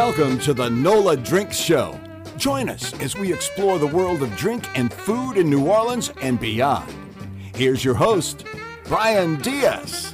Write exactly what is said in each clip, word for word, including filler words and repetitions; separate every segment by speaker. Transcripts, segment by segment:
Speaker 1: Welcome to the NOLA Drink Show. Join us as we explore the world of drink and food in New Orleans and beyond. Here's your host, Brian Diaz.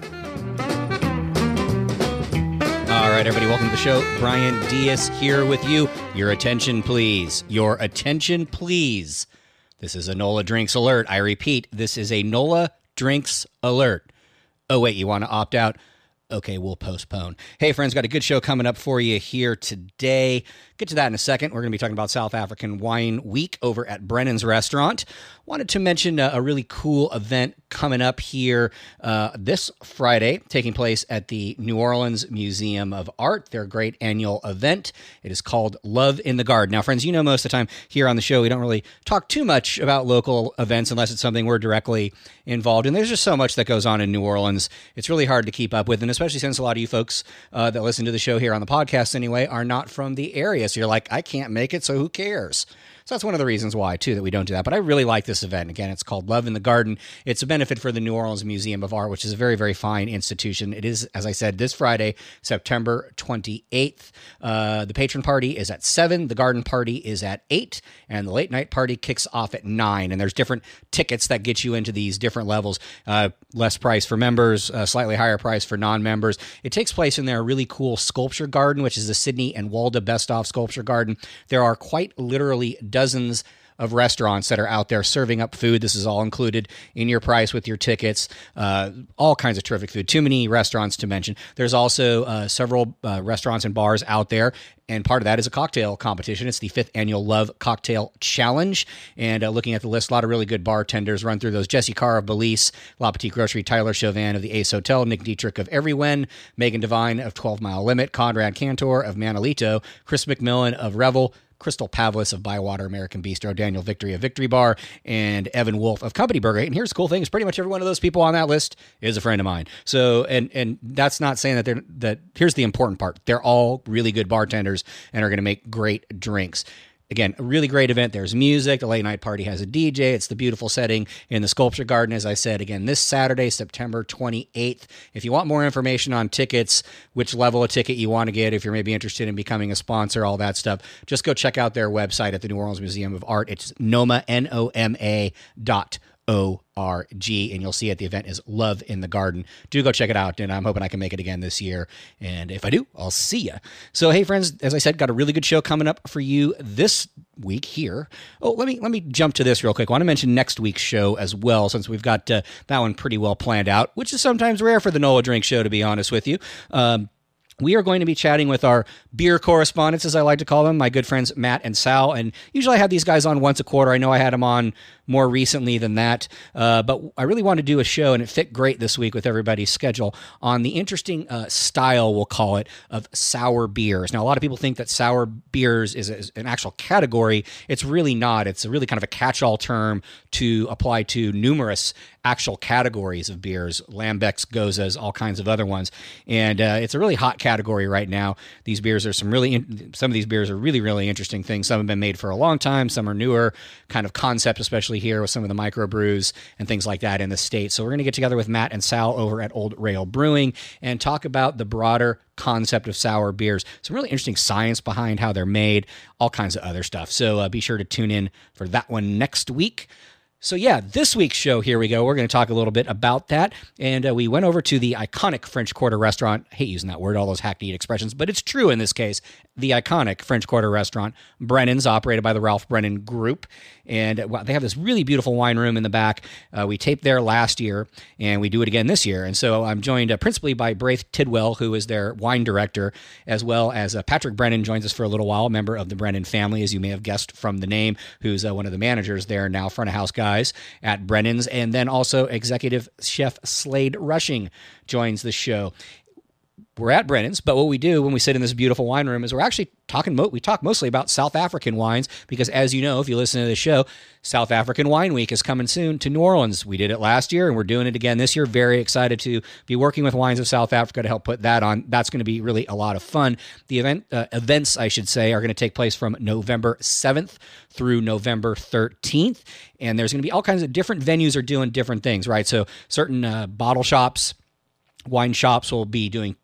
Speaker 2: All right, everybody, welcome to the show. Brian Diaz here with you. Your attention, please. Your attention, please. This is a NOLA Drinks Alert. I repeat, this is a NOLA Drinks Alert. Oh, wait, you want to opt out? Okay, we'll postpone. Hey, friends, got a good show coming up for you here today. Get to that in a second. We're going to be talking about South African Wine Week over at Brennan's Restaurant. Wanted to mention a, a really cool event coming up here uh, this Friday, taking place at the New Orleans Museum of Art, their great annual event. It is called Love in the Garden. Now, friends, you know most of the time here on the show, we don't really talk too much about local events unless it's something we're directly involved in. There's just so much that goes on in New Orleans. It's really hard to keep up with, and especially since a lot of you folks uh, that listen to the show here on the podcast anyway are not from the area. So you're like, I can't make it, so who cares? So that's one of the reasons why, too, that we don't do that. But I really like this event. Again, it's called Love in the Garden. It's a benefit for the New Orleans Museum of Art, which is a very, very fine institution. It is, as I said, this Friday, September twenty-eighth. Uh, the patron party is at seven. The garden party is at eight. And the late night party kicks off at nine. And there's different tickets that get you into these different levels. Uh, less price for members, uh, slightly higher price for non-members. It takes place in their really cool sculpture garden, which is the Sydney and Walda Bestoff Sculpture Garden. There are quite literally dozens of restaurants that are out there serving up food. This is all included in your price with your tickets. Uh, all kinds of terrific food. Too many restaurants to mention. There's also uh, several uh, restaurants and bars out there, and part of that is a cocktail competition. It's the fifth annual Love Cocktail Challenge. And uh, looking at the list, a lot of really good bartenders run through those. Jesse Carr of Belize, La Petite Grocery, Tyler Chauvin of the Ace Hotel, Nick Dietrich of Everywen, Megan Devine of twelve mile Limit, Conrad Cantor of Manolito, Chris McMillan of Revel, Crystal Pavlis of Bywater American Bistro, Daniel Victory of Victory Bar, and Evan Wolf of Company Burger. And here's the cool thing: is pretty much every one of those people on that list is a friend of mine. So, and and that's not saying that they're that. Here's the important part: they're all really good bartenders and are going to make great drinks. Again, a really great event. There's music. The late night party has a D J. It's the beautiful setting in the Sculpture Garden, as I said, again, this Saturday, September twenty-eighth. If you want more information on tickets, which level of ticket you want to get, if you're maybe interested in becoming a sponsor, all that stuff, just go check out their website at the New Orleans Museum of Art. It's NOMA, N O M A dot O R G, and you'll see at the event is Love in the Garden. Do go check it out, and I'm hoping I can make it again this year. And if I do, I'll see you. So, hey, friends, as I said, got a really good show coming up for you this week here. Oh, let me let me jump to this real quick. I want to mention next week's show as well, since we've got uh, that one pretty well planned out, which is sometimes rare for the NOLA Drink Show, to be honest with you. Um, We are going to be chatting with our beer correspondents, as I like to call them, my good friends Matt and Sal. And usually I have these guys on once a quarter. I know I had them on more recently than that. Uh, but I really want to do a show, and it fit great this week with everybody's schedule, on the interesting uh, style, we'll call it, of sour beers. Now, a lot of people think that sour beers is, a, is an actual category. It's really not. It's a really kind of a catch-all term to apply to numerous actual categories of beers, Lambics, Gozas, all kinds of other ones. And uh, it's a really hot category right now. These beers are some really, in, some of these beers are really, really interesting things. Some have been made for a long time. Some are newer kind of concept, especially here with some of the microbrews and things like that in the States. So we're going to get together with Matt and Sal over at Old Rail Brewing and talk about the broader concept of sour beers, some really interesting science behind how they're made, all kinds of other stuff. So uh, be sure to tune in for that one next week. So yeah, this week's show, here we go. We're going to talk a little bit about that. And uh, we went over to the iconic French Quarter restaurant. I hate using that word, all those hackneyed expressions, but it's true in this case. The iconic French Quarter restaurant, Brennan's, operated by the Ralph Brennan Group. And uh, well, they have this really beautiful wine room in the back. Uh, we taped there last year, and we do it again this year. And so I'm joined uh, principally by Braith Tidwell, who is their wine director, as well as uh, Patrick Brennan joins us for a little while, a member of the Brennan family, as you may have guessed from the name, who's uh, one of the managers there now, front of house guy at Brennan's. And then also executive chef Slade Rushing joins the show. We're at Brennan's, but what we do when we sit in this beautiful wine room is we're actually talking, mo- we talk mostly about South African wines, because as you know, if you listen to the show, South African Wine Week is coming soon to New Orleans. We did it last year, and we're doing it again this year. Very excited to be working with Wines of South Africa to help put that on. That's going to be really a lot of fun. The event uh, events, I should say, are going to take place from November seventh through November thirteenth, and there's going to be all kinds of different venues are doing different things, right? So certain uh, bottle shops, wine shops will be doing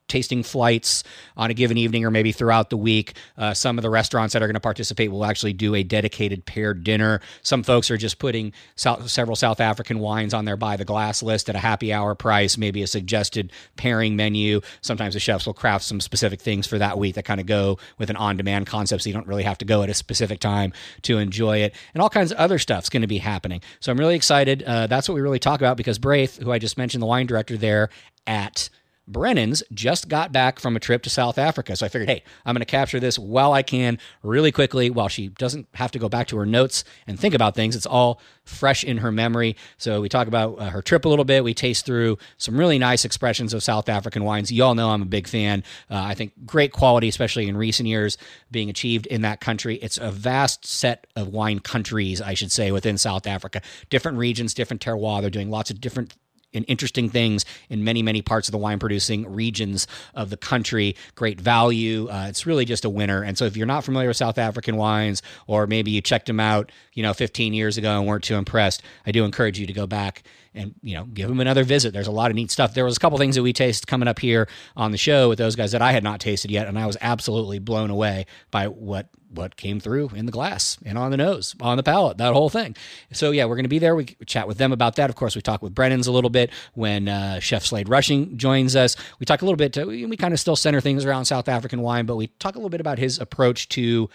Speaker 2: tasting flights on a given evening or maybe throughout the week. Uh, some of the restaurants that are going to participate will actually do a dedicated paired dinner. Some folks are just putting South, several South African wines on their by the glass list at a happy hour price, maybe a suggested pairing menu. Sometimes the chefs will craft some specific things for that week that kind of go with an on-demand concept, so you don't really have to go at a specific time to enjoy it. And all kinds of other stuff's going to be happening. So I'm really excited. Uh, that's what we really talk about, because Braith, who I just mentioned, the wine director there at Brennan's, just got back from a trip to South Africa. So I figured, hey, I'm going to capture this while I can really quickly, while she doesn't have to go back to her notes and think about things. It's all fresh in her memory. So we talk about uh, her trip a little bit. We taste through some really nice expressions of South African wines. You all know I'm a big fan. Uh, I think great quality, especially in recent years, being achieved in that country. It's a vast set of wine countries, I should say, within South Africa. Different regions, different terroir. They're doing lots of different and interesting things in many, many parts of the wine producing regions of the country. Great value. Uh, it's really just a winner. And so if you're not familiar with South African wines, or maybe you checked them out, you know, fifteen years ago and weren't too impressed, I do encourage you to go back and, you know, give them another visit. There's a lot of neat stuff. There was a couple things that we tasted coming up here on the show with those guys that I had not tasted yet, and I was absolutely blown away by what what came through in the glass and on the nose, on the palate, that whole thing. So yeah, we're going to be there. We chat with them about that. Of course, we talk with Brennan's a little bit when uh, Chef Slade Rushing joins us. We talk a little bit, to, we, we kind of still center things around South African wine, but we talk a little bit about his approach to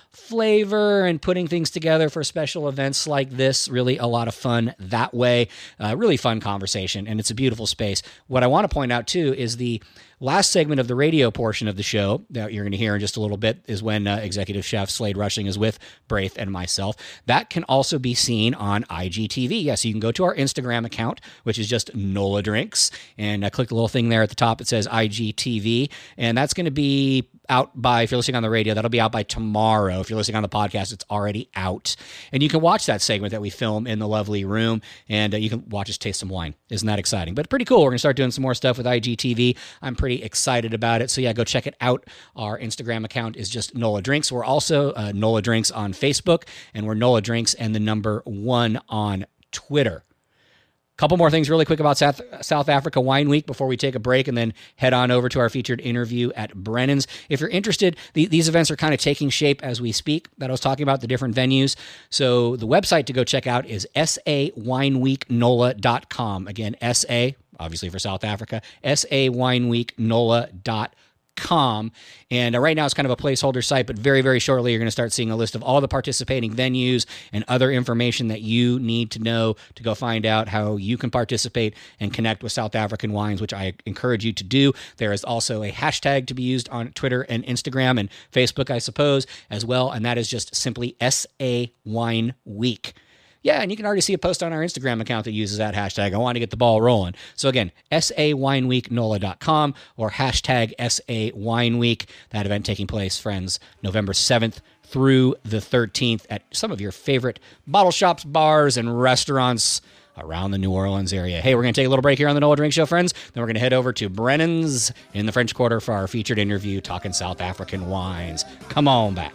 Speaker 2: flavor and putting things together for special events like this. Really a lot of fun that way. Uh, really fun conversation, and it's a beautiful space. What I want to point out too is the last segment of the radio portion of the show that you're going to hear in just a little bit is when uh, Executive Chef Slade Rushing is with Braith and myself. That can also be seen on I G T V. Yes, you can go to our Instagram account, which is just Nola Drinks, and uh, click the little thing there at the top. It says I G T V, and that's going to be out by, if you're listening on the radio, that'll be out by tomorrow. If you're listening on the podcast, it's already out. And you can watch that segment that we film in the lovely room, and uh, you can watch us taste some wine. Isn't that exciting? But pretty cool. We're going to start doing some more stuff with I G T V. I'm pretty excited about it. So yeah, go check it out. Our Instagram account is just Nola Drinks. We're also uh, Nola Drinks on Facebook, and we're Nola Drinks and the number one on Twitter. Couple more things really quick about South, South Africa Wine Week before we take a break and then head on over to our featured interview at Brennan's. If you're interested, the, these events are kind of taking shape as we speak, that I was talking about, the different venues. So the website to go check out is s a wine week nola dot com. Again, S A, obviously for South Africa, s a wine week nola dot com. Com. And uh, right now it's kind of a placeholder site, but very, very shortly you're going to start seeing a list of all the participating venues and other information that you need to know to go find out how you can participate and connect with South African wines, which I encourage you to do. There is also a hashtag to be used on Twitter and Instagram and Facebook, I suppose, as well, and that is just simply S A Wine Week. Yeah, and you can already see a post on our Instagram account that uses that hashtag. I want to get the ball rolling. So again, s a wine week nola dot com or hashtag S A Wine Week. That event taking place, friends, November seventh through the thirteenth at some of your favorite bottle shops, bars, and restaurants around the New Orleans area. Hey, we're going to take a little break here on the Nola Drink Show, friends. Then we're going to head over to Brennan's in the French Quarter for our featured interview talking South African wines. Come on back.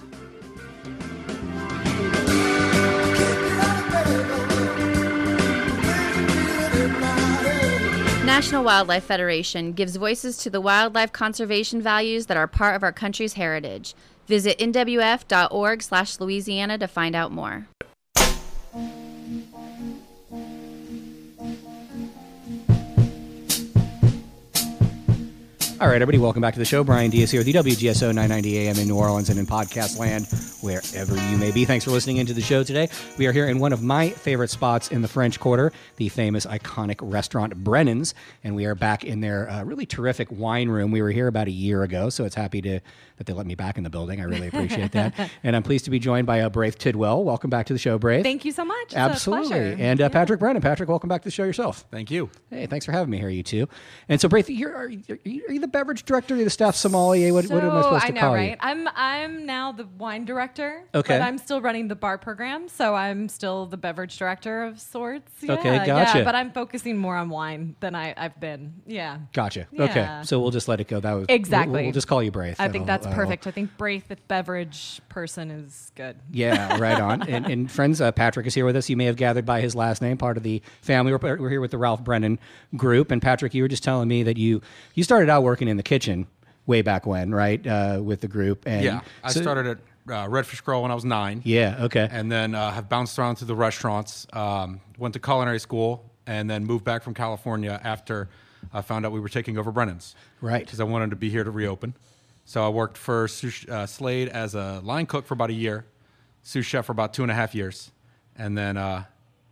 Speaker 3: National Wildlife Federation gives voices to the wildlife conservation values that are part of our country's heritage. Visit N W F dot org slash Louisiana to find out more.
Speaker 2: All right, everybody, welcome back to the show. Brian Diaz here with the W G S O nine ninety A M in New Orleans and in podcast land, wherever you may be. Thanks for listening into the show today. We are here in one of my favorite spots in the French Quarter, the famous, iconic restaurant Brennan's, and we are back in their uh, really terrific wine room. We were here about a year ago, so it's happy to that they let me back in the building. I really appreciate that. And I'm pleased to be joined by uh, Braith Tidwell. Welcome back to the show, Braith.
Speaker 4: Thank you so much. It's
Speaker 2: Absolutely. And uh, yeah. Patrick Brennan. Patrick, welcome back to the show yourself.
Speaker 5: Thank you.
Speaker 2: Hey, thanks for having me here, you two. And so, Braith, you're, are, you, are you the beverage director? Are you the staff sommelier? What,
Speaker 4: so,
Speaker 2: what am I supposed to
Speaker 4: I know,
Speaker 2: call
Speaker 4: right?
Speaker 2: you?
Speaker 4: I'm I'm now the wine director.
Speaker 2: Okay.
Speaker 4: But I'm still running the bar program, so I'm still the beverage director of sorts. Yeah,
Speaker 2: okay, gotcha.
Speaker 4: Yeah, but I'm focusing more on wine than I, I've been. Yeah.
Speaker 2: Gotcha.
Speaker 4: Yeah.
Speaker 2: Okay. So we'll just let it go. That was
Speaker 4: exactly.
Speaker 2: We'll, we'll just call you Braith.
Speaker 4: I think
Speaker 2: That'll,
Speaker 4: that's perfect. I think Braith, the beverage person, is good.
Speaker 2: Yeah, right on. And, and friends, uh, Patrick is here with us. You may have gathered by his last name, part of the family. We're, we're here with the Ralph Brennan group. And Patrick, you were just telling me that you you started out working working in the kitchen way back when, right, uh, with the group. And
Speaker 5: Yeah, I
Speaker 2: so-
Speaker 5: started at uh, Redfish Grill when I was nine.
Speaker 2: Yeah, okay.
Speaker 5: And then uh, have bounced around through the restaurants, um, went to culinary school, and then moved back from California after I found out we were taking over Brennan's.
Speaker 2: Right.
Speaker 5: Because I wanted to be here to reopen. So I worked for Sous- uh, Slade as a line cook for about a year, sous chef for about two and a half years, and then uh,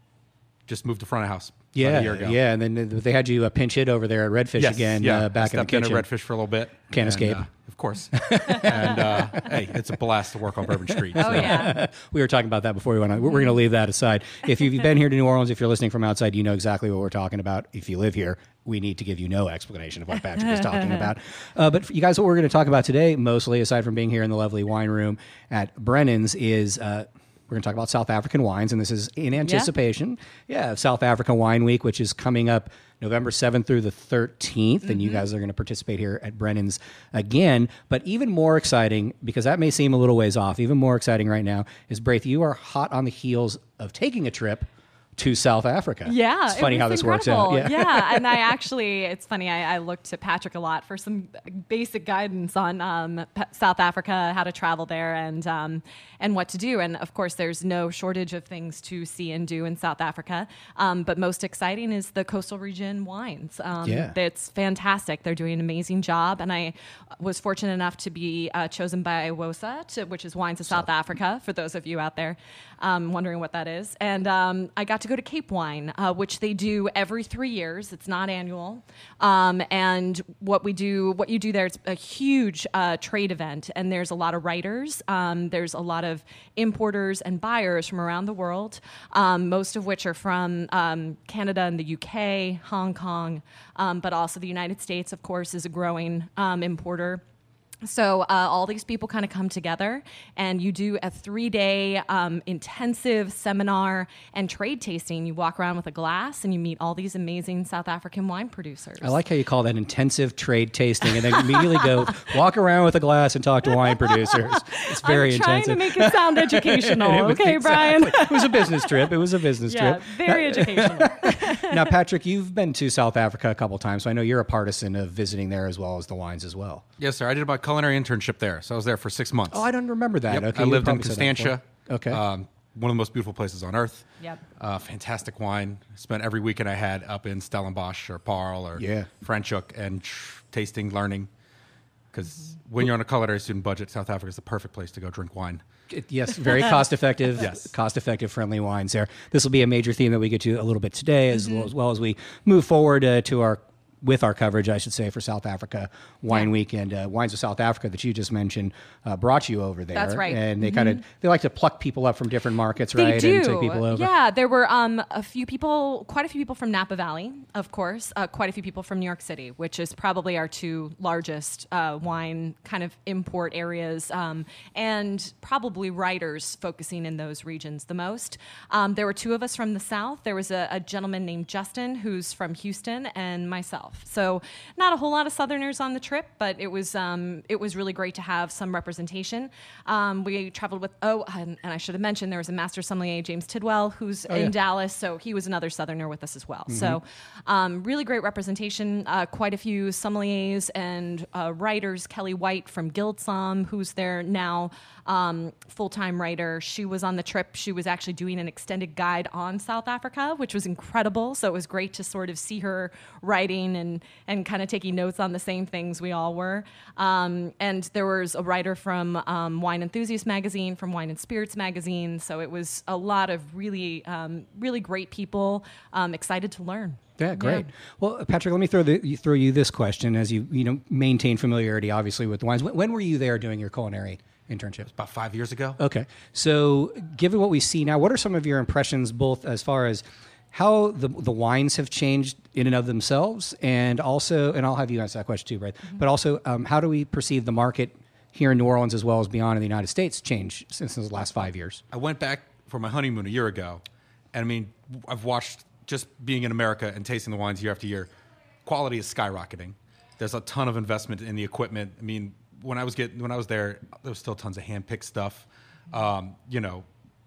Speaker 5: just moved to front of house about
Speaker 2: Yeah,
Speaker 5: a year ago.
Speaker 2: yeah, and then they had you uh, pinch hit over there at Redfish
Speaker 5: Yes,
Speaker 2: again,
Speaker 5: yeah.
Speaker 2: uh, back
Speaker 5: I
Speaker 2: in the
Speaker 5: stepped in
Speaker 2: kitchen.
Speaker 5: at Redfish for a little bit.
Speaker 2: Can't
Speaker 5: and,
Speaker 2: escape.
Speaker 5: Uh, of course. and uh, hey, it's a blast to work on Bourbon Street.
Speaker 4: Oh
Speaker 5: so.
Speaker 4: yeah.
Speaker 2: We were talking about that before we went on. We're going to leave that aside. If you've been here to New Orleans, if you're listening from outside, you know exactly what we're talking about. If you live here, we need to give you no explanation of what Patrick is talking about. Uh, but for you guys, what we're going to talk about today, mostly, aside from being here in the lovely wine room at Brennan's, is uh, we're going to talk about South African wines, and this is in anticipation, yeah, of South Africa Wine Week, which is coming up November seventh through the thirteenth, and you guys are going to participate here at Brennan's again. But even more exciting, because that may seem a little ways off, even more exciting right now is, Braith, you are hot on the heels of taking a trip to South Africa.
Speaker 4: Yeah,
Speaker 2: it's funny
Speaker 4: it
Speaker 2: how
Speaker 4: was
Speaker 2: this works out.
Speaker 4: incredible.
Speaker 2: Yeah.
Speaker 4: yeah, and I actually, it's funny. I, I looked to Patrick a lot for some basic guidance on um, P- South Africa, how to travel there, and um, and what to do. And of course, there's no shortage of things to see and do in South Africa. Um, but most exciting is the coastal region wines. Um,
Speaker 2: Yeah.
Speaker 4: it's fantastic. They're doing an amazing job, and I was fortunate enough to be uh, chosen by WOSA, to, which is Wines of South Africa. For those of you out there um, wondering what that is, and um, I got to go to Cape Wine, uh, which they do every three years. It's not annual. Um, and what we do, what you do there, it's a huge uh, trade event, and there's a lot of writers. Um, there's a lot of importers and buyers from around the world, um, most of which are from um, Canada and the U K, Hong Kong, um, but also the United States, of course, is a growing um, importer. So uh, all these people kind of come together, and you do a three-day um, intensive seminar and trade tasting. You walk around with a glass, and you meet all these amazing South African wine producers.
Speaker 2: I like how you call that intensive trade tasting, and then immediately go walk around with a glass and talk to wine producers. It's very
Speaker 4: I'm trying
Speaker 2: intensive.
Speaker 4: to make it sound educational,
Speaker 2: It was-
Speaker 4: okay, Brian?
Speaker 2: exactly. It was a business trip. It was a business
Speaker 4: Yeah,
Speaker 2: trip.
Speaker 4: very educational.
Speaker 2: Now, Patrick, you've been to South Africa a couple times, so I know you're a partisan of visiting there as well as the wines as well.
Speaker 5: Yes, sir. I did my culinary internship there, so I was there for six months.
Speaker 2: Oh, I don't remember that.
Speaker 5: Yep.
Speaker 2: Okay,
Speaker 5: I
Speaker 2: you
Speaker 5: lived in
Speaker 2: probably said that
Speaker 5: Constantia.
Speaker 2: before. Okay.
Speaker 5: Um, one of the most beautiful places on earth.
Speaker 4: Yep.
Speaker 5: Uh, fantastic wine. Spent every weekend I had up in Stellenbosch or Paarl or
Speaker 2: Yeah.
Speaker 5: Franschhoek and tr- tasting, learning. Because when you're on a culinary student budget, South Africa is the perfect place to go drink wine.
Speaker 2: It- Yes, very cost effective,
Speaker 5: Yes.
Speaker 2: cost effective, friendly wines there. This will be a major theme that we get to a little bit today, as, well, as well as we move forward uh, to our with our coverage, I should say, for South Africa Wine
Speaker 4: Yeah.
Speaker 2: Week. And uh, Wines of South Africa that you just mentioned uh, brought you over there.
Speaker 4: That's right.
Speaker 2: And they kind of they like to pluck people up from different markets,
Speaker 4: They
Speaker 2: right?
Speaker 4: do.
Speaker 2: And take people over.
Speaker 4: Yeah, there were um, a few people, quite a few people from Napa Valley, of course, uh, quite a few people from New York City, which is probably our two largest uh, wine kind of import areas, um, and probably writers focusing in those regions the most. Um, there were two of us from the South. There was a, a gentleman named Justin who's from Houston, and myself. So not a whole lot of Southerners on the trip, but it was um, it was really great to have some representation. Um, we traveled with, oh, and, and I should have mentioned, there was a master sommelier, James Tidwell, who's
Speaker 2: Oh,
Speaker 4: in
Speaker 2: yeah.
Speaker 4: Dallas, so he was another Southerner with us as well. So um, really great representation, uh, quite a few sommeliers and uh, writers. Kelly White from Guildsom, who's there now, um, full-time writer. She was on the trip. She was actually doing an extended guide on South Africa, which was incredible. So it was great to sort of see her writing and, and kind of taking notes on the same things we all were. Um, and there was a writer from um, Wine Enthusiast magazine, from Wine and Spirits magazine. So it was a lot of really, um, really great people um, excited to learn.
Speaker 2: Yeah, great. Well, Patrick, let me throw the, throw you this question as you you know maintain familiarity, obviously, with the wines. When, when were you there doing your culinary internship?
Speaker 5: About five years ago.
Speaker 2: Okay. So, given what we see now, what are some of your impressions, both as far as how the the wines have changed in and of themselves, and also, and I'll have you answer that question too, right?
Speaker 4: Mm-hmm.
Speaker 2: But also, um, how do we perceive the market here in New Orleans as well as beyond in the United States change since the last five years?
Speaker 5: I went back for my honeymoon a year ago, and I mean, I've watched just being in America and tasting the wines year after year. Quality is skyrocketing. There's a ton of investment in the equipment. I mean, when I was getting when I was there, there was still tons of hand-picked stuff. Um, you know,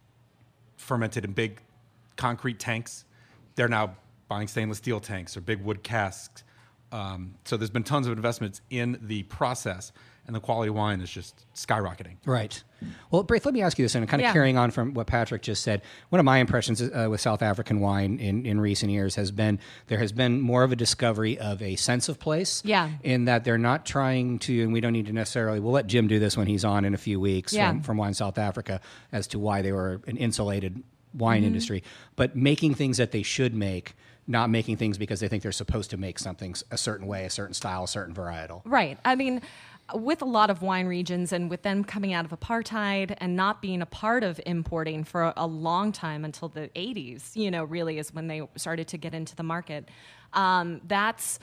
Speaker 5: fermented in big concrete tanks. They're now buying stainless steel tanks or big wood casks. Um, so there's been tons of investments in the process, and the quality of wine is just skyrocketing.
Speaker 2: Right. Well, Braith, let me ask you this, and kind of
Speaker 4: Yeah.
Speaker 2: carrying on from what Patrick just said. One of my impressions uh, with South African wine in, in recent years has been there has been more of a discovery of a sense of place.
Speaker 4: Yeah.
Speaker 2: In that they're not trying to, and we don't need to necessarily, we'll let Jim do this when he's on in a few weeks
Speaker 4: Yeah.
Speaker 2: from, from Wine South Africa as to why they were an insulated wine industry, but making things that they should make, not making things because they think they're supposed to make something a certain way, a certain style, a certain varietal.
Speaker 4: Right. I mean, with a lot of wine regions and with them coming out of apartheid and not being a part of importing for a long time until the eighties, you know, really is when they started to get into the market. Um, that's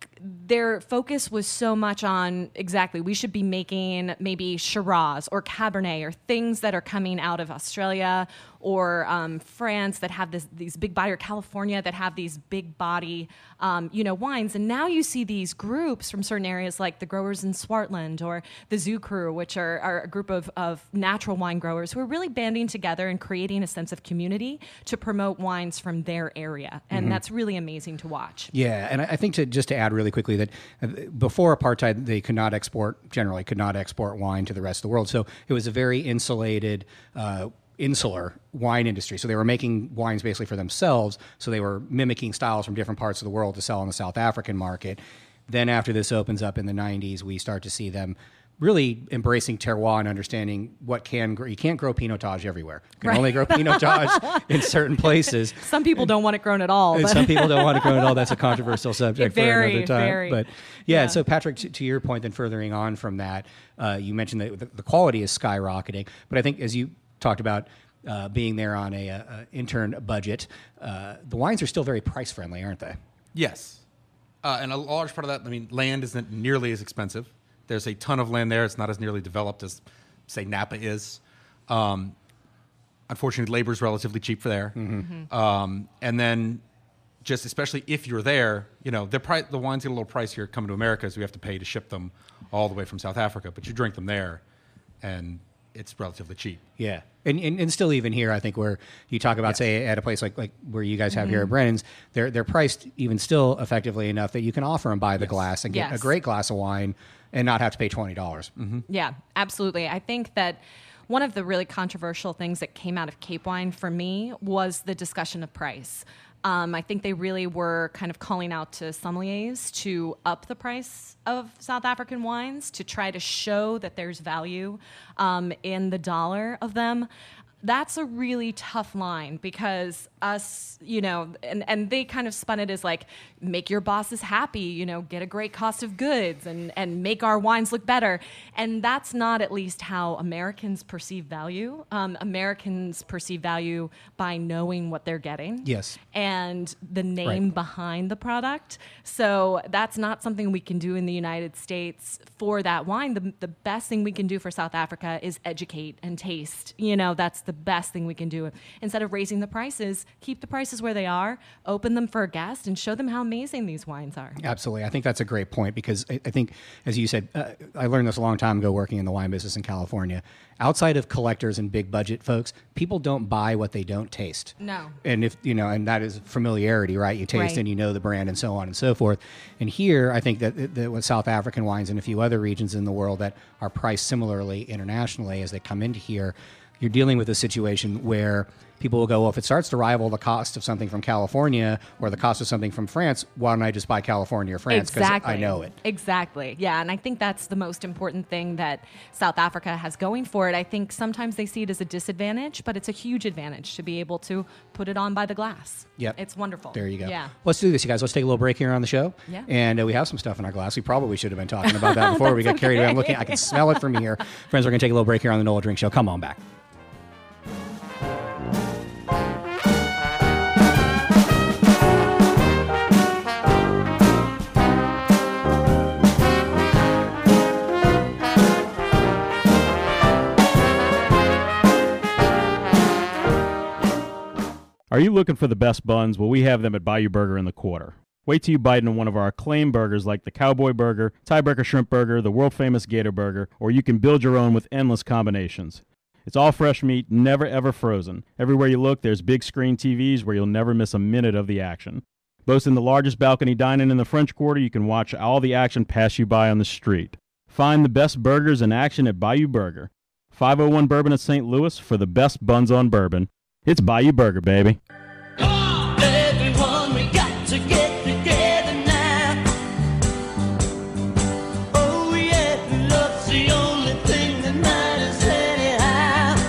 Speaker 4: their focus was so much on exactly we should be making maybe Shiraz or Cabernet or things that are coming out of Australia or um, France that have this, these big body, or California that have these big body, um, you know, wines. And now you see these groups from certain areas like the growers in Swartland or the Zoo Crew, which are, are a group of, of natural wine growers who are really banding together and creating a sense of community to promote wines from their area. And mm-hmm. that's really amazing to watch.
Speaker 2: Yeah, and I I think to just to add really quickly that uh, before apartheid, they could not export, generally could not export wine to the rest of the world. So it was a very insulated, uh, insular wine industry. So they were making wines basically for themselves. So they were mimicking styles from different parts of the world to sell in the South African market. Then after this opens up in the nineties, we start to see them really embracing terroir and understanding what can grow. You can't grow Pinotage everywhere. You can
Speaker 4: Right.
Speaker 2: only grow Pinotage in certain places.
Speaker 4: Some people don't want it grown at all.
Speaker 2: And
Speaker 4: But
Speaker 2: some people don't want it grown at all. That's a controversial subject
Speaker 4: Very,
Speaker 2: for another time.
Speaker 4: very.
Speaker 2: But yeah,
Speaker 4: Yeah.
Speaker 2: so Patrick, to, to your point, then furthering on from that, uh, you mentioned that the, the quality is skyrocketing. But I think as you talked about uh, being there on a, a, a intern budget, uh, the wines are still very price friendly, aren't they?
Speaker 5: Yes. Uh, and a large part of that, I mean, land isn't nearly as expensive. There's a ton of land there. It's not as nearly developed as, say, Napa is. Um, unfortunately, labor is relatively cheap for there. Mm-hmm. Um, and then just especially if you're there, you know, the, pri- the wines get a little pricier coming to America, so we have to pay to ship them all the way from South Africa. But you drink them there, and it's relatively cheap.
Speaker 2: Yeah. And, and and still even here, I think where you talk about, yes. say, at a place like, like where you guys have mm-hmm. here at Brennan's, they're they're priced even still effectively enough that you can offer them by the yes. glass and get
Speaker 4: yes.
Speaker 2: a great glass of wine and not have to pay twenty dollars.
Speaker 5: Mm-hmm.
Speaker 4: Yeah, absolutely. I think that one of the really controversial things that came out of Cape Wine for me was the discussion of price. Um, I think they really were kind of calling out to sommeliers to up the price of South African wines to try to show that there's value um, in the dollar of them. That's a really tough line because us, you know, and, and they kind of spun it as like, make your bosses happy, you know, get a great cost of goods and, and make our wines look better. And that's not at least how Americans perceive value. Um, Americans perceive value by knowing what they're getting.
Speaker 2: Yes.
Speaker 4: And the name right. behind the product. So that's not something we can do in the United States for that wine. The, the best thing we can do for South Africa is educate and taste. You know, that's the best thing we can do. Instead of raising the prices, keep the prices where they are, open them for a guest, and show them how amazing these wines are.
Speaker 2: Absolutely. I think that's a great point because I, I think, as you said, uh, I learned this a long time ago working in the wine business in California. Outside of collectors and big budget folks, people don't buy what they don't taste.
Speaker 4: No.
Speaker 2: And if, you know, and that is familiarity, right? You taste
Speaker 4: Right.
Speaker 2: and you know the brand and so on and so forth. And here, I think that, that with South African wines and a few other regions in the world that are priced similarly internationally as they come into here, you're dealing with a situation where people will go, well, if it starts to rival the cost of something from California or the cost of something from France, why don't I just buy California or France because
Speaker 4: exactly.
Speaker 2: I know it?
Speaker 4: Exactly. Yeah, and I think that's the most important thing that South Africa has going for it. I think sometimes they see it as a disadvantage, but it's a huge advantage to be able to put it on by the glass.
Speaker 2: Yep.
Speaker 4: It's wonderful.
Speaker 2: There you go.
Speaker 4: Yeah.
Speaker 2: Let's do this, you guys. Let's take a little break here on the show.
Speaker 4: Yeah.
Speaker 2: And uh, we have some stuff in our glass. We probably should have been talking about that before we got carried away. I'm looking, I can smell it from here. Friends, we're going to take a little break here on the Nola Drink Show. Come on back.
Speaker 6: Are you looking for the best buns? Well, we have them at Bayou Burger in the Quarter. Wait till you bite into one of our acclaimed burgers like the Cowboy Burger, Tiebreaker Shrimp Burger, the world-famous Gator Burger, or you can build your own with endless combinations. It's all fresh meat, never ever frozen. Everywhere you look, there's big screen T Vs where you'll never miss a minute of the action. Boasting the largest balcony dining in the French Quarter, you can watch all the action pass you by on the street. Find the best burgers in action at Bayou Burger. five oh one Bourbon of Saint Louis for the best buns on bourbon. It's Bayou Burger, baby.
Speaker 7: Everyone, we got to get together now. Oh yeah, love's the only thing that matters anyhow.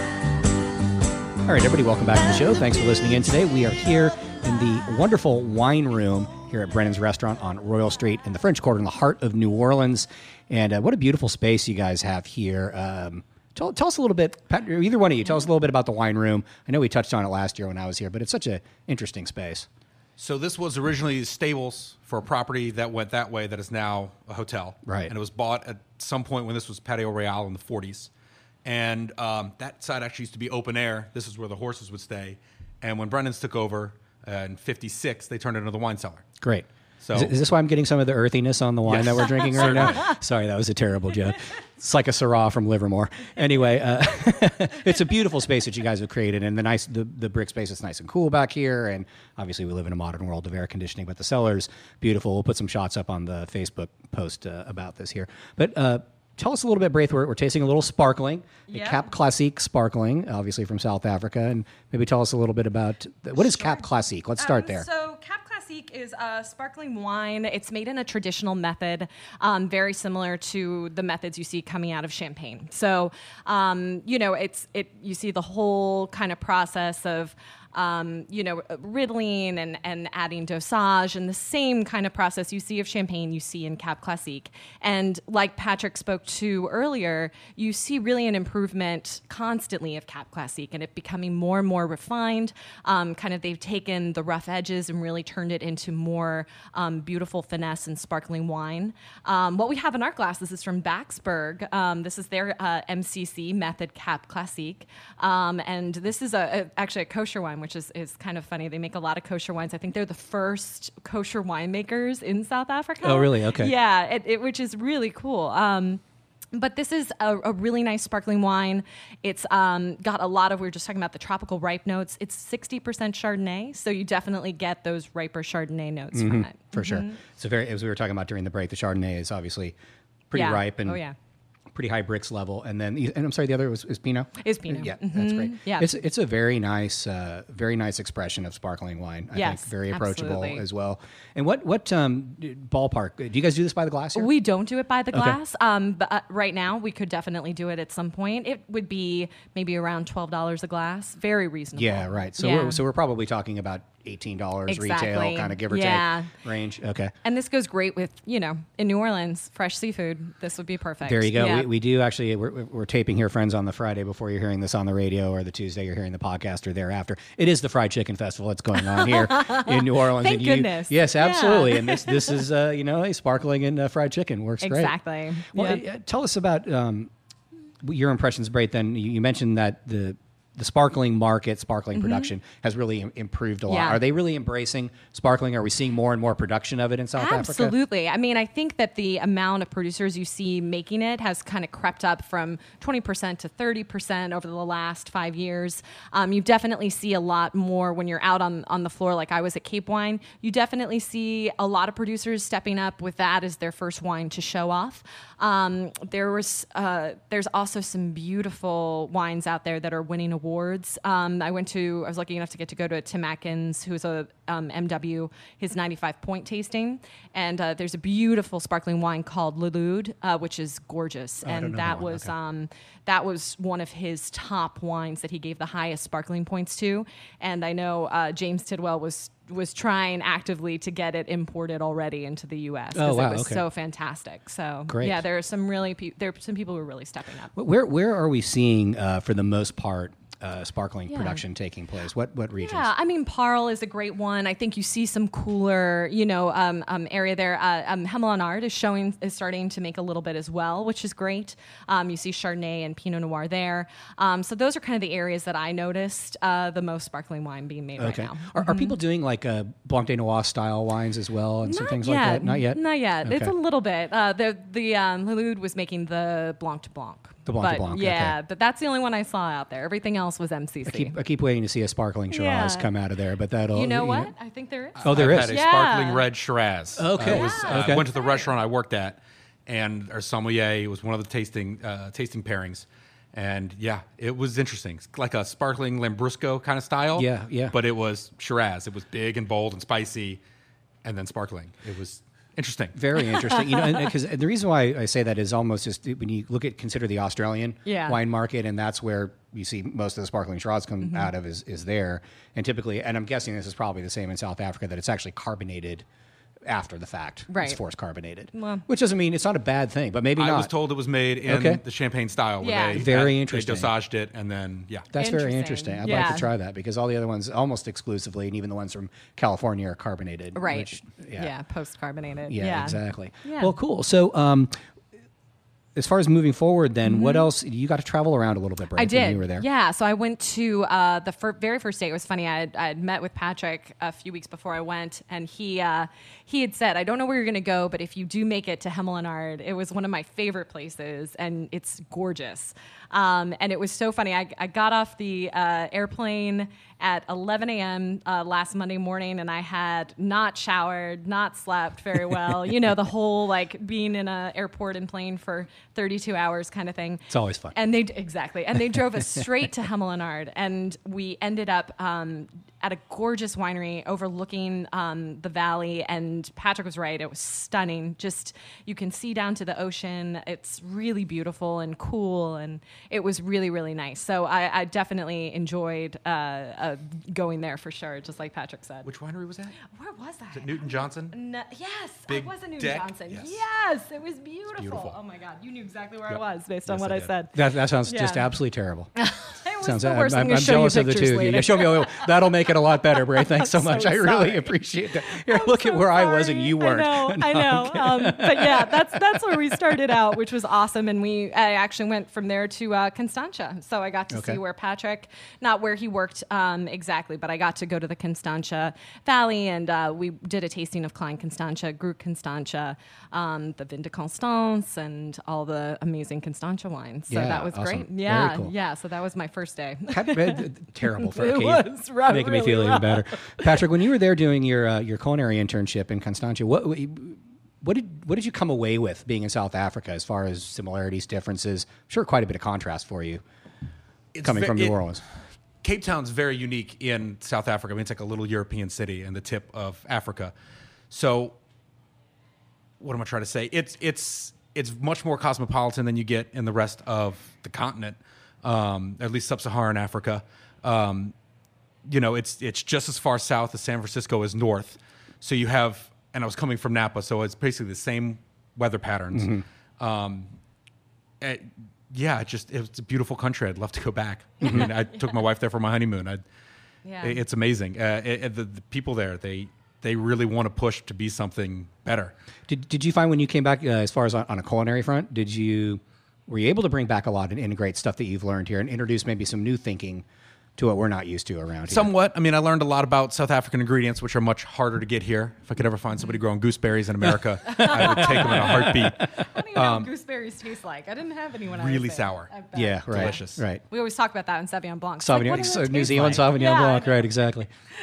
Speaker 2: All right, everybody, welcome back to the show. Thanks for listening in today. We are here in the wonderful wine room here at Brennan's Restaurant on Royal Street in the French Quarter in the heart of New Orleans. And uh, what a beautiful space you guys have here. Um, tell, tell us a little bit, Pat, either one of you, tell us a little bit about the wine room. I know we touched on it last year when I was here, but it's such an interesting space.
Speaker 5: So this was originally stables for a property that went that way that is now a hotel.
Speaker 2: Right.
Speaker 5: And it was bought at some point when this was Patio Royale in the forties. And um, that side actually used to be open air. This is where the horses would stay. And when Brennan's took over uh, in fifty-six, they turned it into the wine cellar.
Speaker 2: Great.
Speaker 5: So,
Speaker 2: is, is this why I'm getting some of the earthiness on the wine
Speaker 5: Yes.
Speaker 2: that we're drinking right now? Sorry, that was a terrible joke. It's like a Syrah from Livermore. Anyway, uh, it's a beautiful space that you guys have created, and the nice the, the brick space is nice and cool back here. And obviously, we live in a modern world of air conditioning, but the cellar's beautiful. We'll put some shots up on the Facebook post uh, about this here. But uh, tell us a little bit, Braith. We're, we're tasting a little sparkling,
Speaker 4: Yeah.
Speaker 2: Cap Classique sparkling, obviously from South Africa, and maybe tell us a little bit about the, what is Cap Classique. Let's start
Speaker 4: Um,
Speaker 2: there.
Speaker 4: So Cap Classique is a sparkling wine. It's made in a traditional method, um, very similar to the methods you see coming out of Champagne. So, um, you know, it's it. You see the whole kind of process of um, you know, riddling and, and adding dosage, and the same kind of process you see of Champagne, you see in Cap Classique. And like Patrick spoke to earlier, you see really an improvement constantly of Cap Classique, and it becoming more and more refined. Um, kind of they've taken the rough edges and really turned it into more um, beautiful finesse and sparkling wine. Um, what we have in our glasses is from Baxberg. Um, this is their uh, M C C method Cap Classique. Um, and this is a, a actually a kosher wine, which is, is kind of funny. They make a lot of kosher wines. I think they're the first kosher winemakers in South Africa.
Speaker 2: Oh, really? Okay.
Speaker 4: Yeah, it, it, which is really cool. Um, But this is a, a really nice sparkling wine. It's um, got a lot of, we were just talking about the tropical ripe notes. It's sixty percent Chardonnay, so you definitely get those riper Chardonnay notes from it.
Speaker 2: For sure. So very, as we were talking about during the break, the Chardonnay is obviously pretty
Speaker 4: Yeah.
Speaker 2: ripe and
Speaker 4: Oh, yeah.
Speaker 2: pretty high bricks level. And then, and I'm sorry, the other was is Pinot.
Speaker 4: Is Pinot.
Speaker 2: Yeah, that's great.
Speaker 4: Yeah.
Speaker 2: it's it's a very nice, uh, very nice expression of sparkling wine. I
Speaker 4: Yes,
Speaker 2: think very approachable
Speaker 4: absolutely.
Speaker 2: as well. And what what um, ballpark do you guys do this by the glass here?
Speaker 4: We don't do it by the glass, um, but uh, right now we could definitely do it at some point. It would be maybe around twelve dollars a glass, very reasonable.
Speaker 2: yeah, right. So
Speaker 4: Yeah.
Speaker 2: we're, so we're probably talking about eighteen dollars
Speaker 4: Exactly.
Speaker 2: retail, kind of give or
Speaker 4: Yeah.
Speaker 2: take range. Okay.
Speaker 4: And this goes great with, you know, in New Orleans, fresh seafood. This would be perfect.
Speaker 2: There you go.
Speaker 4: Yeah.
Speaker 2: We, we do actually, we're, we're taping here, friends, on the Friday before you're hearing this on the radio, or the Tuesday you're hearing the podcast, or thereafter. It is the Fried Chicken Festival that's going on here in New Orleans.
Speaker 4: Thank
Speaker 2: and you,
Speaker 4: goodness.
Speaker 2: Yes,
Speaker 4: Yeah.
Speaker 2: absolutely. And this this is, uh, you know, a sparkling and uh, fried chicken. Works great.
Speaker 4: Exactly.
Speaker 2: Well,
Speaker 4: Yep.
Speaker 2: uh, tell us about um, your impressions, Braith. Then you, you mentioned that the the sparkling market, sparkling production has really im- improved a lot.
Speaker 4: Mm-hmm. Yeah.
Speaker 2: Are they really embracing sparkling? Are we seeing more and more production of it in South Africa?
Speaker 4: Absolutely. I mean, I think that the amount of producers you see making it has kind of crept up from twenty percent to thirty percent over the last five years. Um, you definitely see a lot more when you're out on, on the floor, like I was at Cape Wine. You definitely see a lot of producers stepping up with that as their first wine to show off. Um, there was, uh, there's also some beautiful wines out there that are winning awards. Um, I went to, I was lucky enough to get to go to Tim Atkins, who's a um, M W, his ninety-five point tasting. And uh, there's a beautiful sparkling wine called Lelude, uh, which is gorgeous.
Speaker 2: I don't
Speaker 4: and
Speaker 2: know
Speaker 4: that
Speaker 2: that one.
Speaker 4: was
Speaker 2: Okay.
Speaker 4: um, that was one of his top wines that he gave the highest sparkling points to. And I know uh, James Tidwell was was trying actively to get it imported already into the U S
Speaker 2: Oh, wow,
Speaker 4: it was
Speaker 2: okay.
Speaker 4: so fantastic. So
Speaker 2: Great.
Speaker 4: yeah, there are some really pe- there are some people who are really stepping up.
Speaker 2: Where where are we seeing, uh, for the most part, uh, sparkling
Speaker 4: Yeah.
Speaker 2: production taking place? What what regions?
Speaker 4: Yeah, I mean, Parle is a great one. I think you see some cooler, you know, um, um, area there. Uh, um, Hemelanard is showing is starting to make a little bit as well, which is great. Um, you see Chardonnay and Pinot Noir there. Um, so those are kind of the areas that I noticed uh, the most sparkling wine being made
Speaker 2: Okay.
Speaker 4: right now.
Speaker 2: Are, are people doing like uh, Blanc de Noir style wines as well, and some
Speaker 4: Not
Speaker 2: things
Speaker 4: yet.
Speaker 2: like that? Not yet.
Speaker 4: Not yet. It's
Speaker 2: Okay.
Speaker 4: a little bit. Uh, the the um, Lelude was making the Blanc de Blanc.
Speaker 2: The Blanc de
Speaker 4: but
Speaker 2: Blanc,
Speaker 4: yeah,
Speaker 2: okay.
Speaker 4: but that's the only one I saw out there. Everything else was M C C.
Speaker 2: I keep, I keep waiting to see a sparkling Shiraz
Speaker 4: Yeah.
Speaker 2: come out of there, but that'll.
Speaker 4: you know what? I think there is.
Speaker 2: Oh, there
Speaker 5: I've
Speaker 2: is.
Speaker 5: had a
Speaker 4: Yeah.
Speaker 5: sparkling red Shiraz.
Speaker 2: Okay.
Speaker 5: Uh, it was, uh,
Speaker 2: Okay.
Speaker 5: I went to the restaurant I worked at, and our sommelier was one of the tasting uh, tasting pairings. And yeah, it was interesting. It's like a sparkling Lambrusco kind of style.
Speaker 2: Yeah, yeah.
Speaker 5: But it was Shiraz. It was big and bold and spicy, and then sparkling. It was interesting.
Speaker 2: Very interesting. You know, because the reason why I say that is almost just when you look at consider the Australian
Speaker 4: Yeah.
Speaker 2: wine market, and that's where you see most of the sparkling Shiraz come
Speaker 4: Mm-hmm.
Speaker 2: out of is is there. And typically, and I'm guessing this is probably the same in South Africa, that it's actually carbonated after the fact.
Speaker 4: Right.
Speaker 2: It's forced carbonated,
Speaker 4: Well-
Speaker 2: which doesn't mean it's not a bad thing, but maybe
Speaker 5: I
Speaker 2: not.
Speaker 5: was told it was made in
Speaker 2: Okay.
Speaker 5: the champagne style. Where
Speaker 4: Yeah.
Speaker 5: they,
Speaker 2: Very
Speaker 5: they
Speaker 2: interesting.
Speaker 5: dosaged it, and then, yeah.
Speaker 2: That's very
Speaker 4: Interesting.
Speaker 2: interesting. I'd like
Speaker 4: Yeah.
Speaker 2: to try that because all the other ones almost exclusively, and even the ones from California, are carbonated.
Speaker 4: Right.
Speaker 2: Which,
Speaker 4: yeah.
Speaker 2: yeah.
Speaker 4: Post carbonated.
Speaker 2: Yeah,
Speaker 4: Yeah,
Speaker 2: exactly.
Speaker 4: Yeah.
Speaker 2: Well, cool. So, um, as far as moving forward, then what else? You got to travel around a little bit, Brad,
Speaker 4: Mm-hmm. I did.
Speaker 2: when you were there.
Speaker 4: Yeah. So I went to uh, the fir- very first day. It was funny. I had, I had met with Patrick a few weeks before I went, and he uh, he had said, "I don't know where you're going to go, but if you do make it to Hemel-Ard, it was one of my favorite places, and it's gorgeous." Um, and it was so funny. I, I got off the uh, airplane at eleven a.m. Uh, last Monday morning, and I had not showered, not slept very well. You know, the whole like being in an airport and plane for thirty-two hours kind of thing.
Speaker 2: It's always fun.
Speaker 4: And they exactly, and they drove us straight to Hemel-Ard, and we ended up um, at a gorgeous winery overlooking um, the valley. And Patrick was right; it was stunning. Just you can see down to the ocean. It's really beautiful and cool, and it was really, really nice. So I, I definitely enjoyed uh, uh, going there for sure, just like Patrick said.
Speaker 5: Which winery was that?
Speaker 4: Where was that?
Speaker 5: Is it Newton Johnson?
Speaker 4: No, yes,
Speaker 5: Big
Speaker 4: I was in Newton
Speaker 5: deck?
Speaker 4: Johnson.
Speaker 5: Yes.
Speaker 4: Yes. it was beautiful.
Speaker 5: beautiful.
Speaker 4: Oh my God, you knew exactly where
Speaker 5: Yep.
Speaker 4: I was based on
Speaker 5: Yes,
Speaker 4: what
Speaker 5: I
Speaker 4: I,
Speaker 5: did.
Speaker 4: said.
Speaker 2: That, that sounds just
Speaker 4: Yeah.
Speaker 2: absolutely terrible.
Speaker 4: It was
Speaker 2: Sounds.
Speaker 4: the worst.
Speaker 2: I'm,
Speaker 4: I'm,
Speaker 2: I'm,
Speaker 4: gonna
Speaker 2: I'm
Speaker 4: show
Speaker 2: jealous
Speaker 4: you
Speaker 2: of the
Speaker 4: pictures
Speaker 2: two of you.
Speaker 4: later.
Speaker 2: Yeah, show me. Oh, that'll make it a lot better, Bray. Thanks so
Speaker 4: I'm
Speaker 2: much.
Speaker 4: so
Speaker 2: I really
Speaker 4: sorry.
Speaker 2: appreciate that. Here,
Speaker 4: I'm
Speaker 2: look at
Speaker 4: so
Speaker 2: where I was and
Speaker 4: sorry.
Speaker 2: you weren't.
Speaker 4: I know, I know. Um, but yeah, that's that's where we started out, which was awesome. And we I actually went from there to uh, Constantia. So I got to
Speaker 2: Okay.
Speaker 4: see where Patrick, not where he worked um, exactly, but I got to go to the Constantia Valley, and uh, we did a tasting of Klein Constantia, Group Constantia, um, the Vin de Constance, and all the amazing Constantia wines. So
Speaker 2: Yeah,
Speaker 4: that was
Speaker 2: awesome.
Speaker 4: great.
Speaker 2: Very
Speaker 4: Yeah,
Speaker 2: cool.
Speaker 4: yeah. So that was my first day.
Speaker 2: Terrible for
Speaker 4: It
Speaker 2: okay,
Speaker 4: was rough,
Speaker 2: making me
Speaker 4: really
Speaker 2: feel even
Speaker 4: rough.
Speaker 2: better. Patrick, when you were there doing your uh, your culinary internship in Constantia, what what did what did you come away with being in South Africa as far as similarities, differences? I'm sure quite a bit of contrast for you
Speaker 5: It's
Speaker 2: coming
Speaker 5: ve-
Speaker 2: from New
Speaker 5: it-
Speaker 2: Orleans.
Speaker 5: Cape Town's very unique in South Africa. I mean, it's like a little European city in the tip of Africa. So, what am I trying to say? It's it's it's much more cosmopolitan than you get in the rest of the continent, um, at least sub-Saharan Africa. Um, you know, it's it's just as far south as San Francisco as north. So you have, and I was coming from Napa, so it's basically the same weather patterns.
Speaker 2: Mm-hmm.
Speaker 5: Um, it- yeah, it just it's a beautiful country. I'd love to go back. I mean, I took my wife there for my honeymoon. I,
Speaker 4: Yeah.
Speaker 5: it- it's amazing. Uh, it, it- the, the people there, they they really want to push to be something better.
Speaker 2: Did Did you find when you came back, uh, as far as on, on a culinary front, did you were you able to bring back a lot and integrate stuff that you've learned here and introduce maybe some new thinking to what we're not used to around here?
Speaker 5: Somewhat. I mean, I learned a lot about South African ingredients, which are much harder to get here. If I could ever find somebody growing gooseberries in America, I would take them in a heartbeat.
Speaker 4: I don't even know what gooseberries taste like. I didn't have any when I was
Speaker 5: Really
Speaker 4: there.
Speaker 5: sour.
Speaker 4: I bet.
Speaker 2: Yeah, right.
Speaker 5: Delicious.
Speaker 2: Right.
Speaker 4: We always talk about that in Sauvignon Blanc. It's like,
Speaker 2: Sauvignon,
Speaker 4: what does
Speaker 2: so
Speaker 4: it
Speaker 2: New
Speaker 4: taste
Speaker 2: Zealand
Speaker 4: like?
Speaker 2: Sauvignon
Speaker 4: Yeah, I
Speaker 2: Blanc,
Speaker 4: know.
Speaker 2: right? Exactly.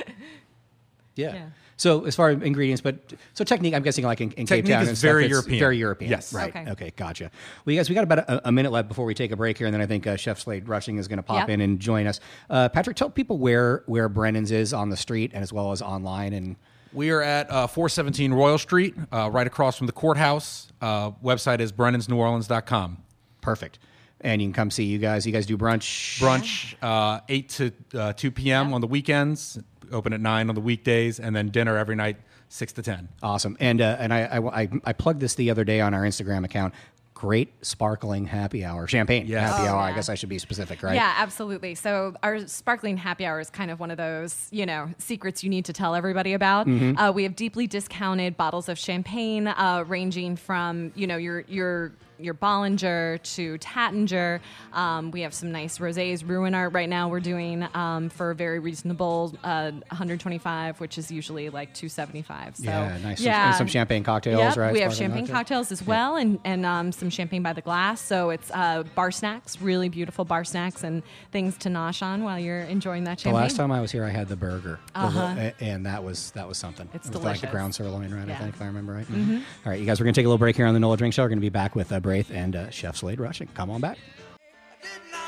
Speaker 2: Yeah.
Speaker 4: Yeah.
Speaker 2: So as far as ingredients, but so technique, I'm guessing like in, in Cape
Speaker 5: Technique
Speaker 2: Town
Speaker 5: is
Speaker 2: and stuff,
Speaker 5: very
Speaker 2: it's
Speaker 5: European.
Speaker 2: Very European.
Speaker 5: Yes.
Speaker 2: Right.
Speaker 4: Okay.
Speaker 2: Okay. Gotcha. Well, you guys, we got about a, a minute left before we take a break here, and then I think uh, Chef Slade Rushing is going to pop
Speaker 4: Yeah.
Speaker 2: in and join us. Uh, Patrick, tell people where where Brennan's is on the street and as well as online and.
Speaker 5: We are at uh, four seventeen Royal Street, uh, right across from the courthouse. Uh, website is brennans new orleans dot com.
Speaker 2: Perfect. And you can come see you guys. You guys do brunch.
Speaker 5: Brunch, uh, eight to uh, two p.m. on the weekends, open at nine on the weekdays, and then dinner every night, six to ten.
Speaker 2: Awesome. And uh, and I, I I I plugged this the other day on our Instagram account. Great sparkling happy hour, champagne
Speaker 5: Yes.
Speaker 2: happy
Speaker 4: Oh,
Speaker 2: hour. I
Speaker 4: yeah.
Speaker 2: guess I should be specific, right?
Speaker 4: Yeah, absolutely. So our sparkling happy hour is kind of one of those, you know, secrets you need to tell everybody about. Uh, we have deeply discounted bottles of champagne, uh, ranging from, you know, your your your Bollinger to Tattinger. Um, we have some nice rosés. Ruinart right now we're doing um, for a very reasonable uh, one twenty-five, which is usually like two seventy-five. So,
Speaker 2: yeah, nice.
Speaker 4: Yeah.
Speaker 2: And some champagne cocktails,
Speaker 4: Yep,
Speaker 2: right?
Speaker 4: we have
Speaker 2: Sparkling
Speaker 4: champagne cocktails as well, and and um, some champagne by the glass. So it's uh, bar snacks, really beautiful bar snacks and things to nosh on while you're enjoying that
Speaker 2: The
Speaker 4: champagne.
Speaker 2: last time I was here, I had the burger, The-
Speaker 4: Uh-huh.
Speaker 2: and that was that was something.
Speaker 4: It's
Speaker 2: it was like
Speaker 4: delicious.
Speaker 2: the ground sirloin, right? I
Speaker 4: Yeah.
Speaker 2: think, if I remember right. Mm-hmm. All right, you guys, we're gonna take a little break here on the Nola Drink Show. We're gonna be back with uh, Braith and uh, Chef Slade Rushing. Come on back.
Speaker 8: Did not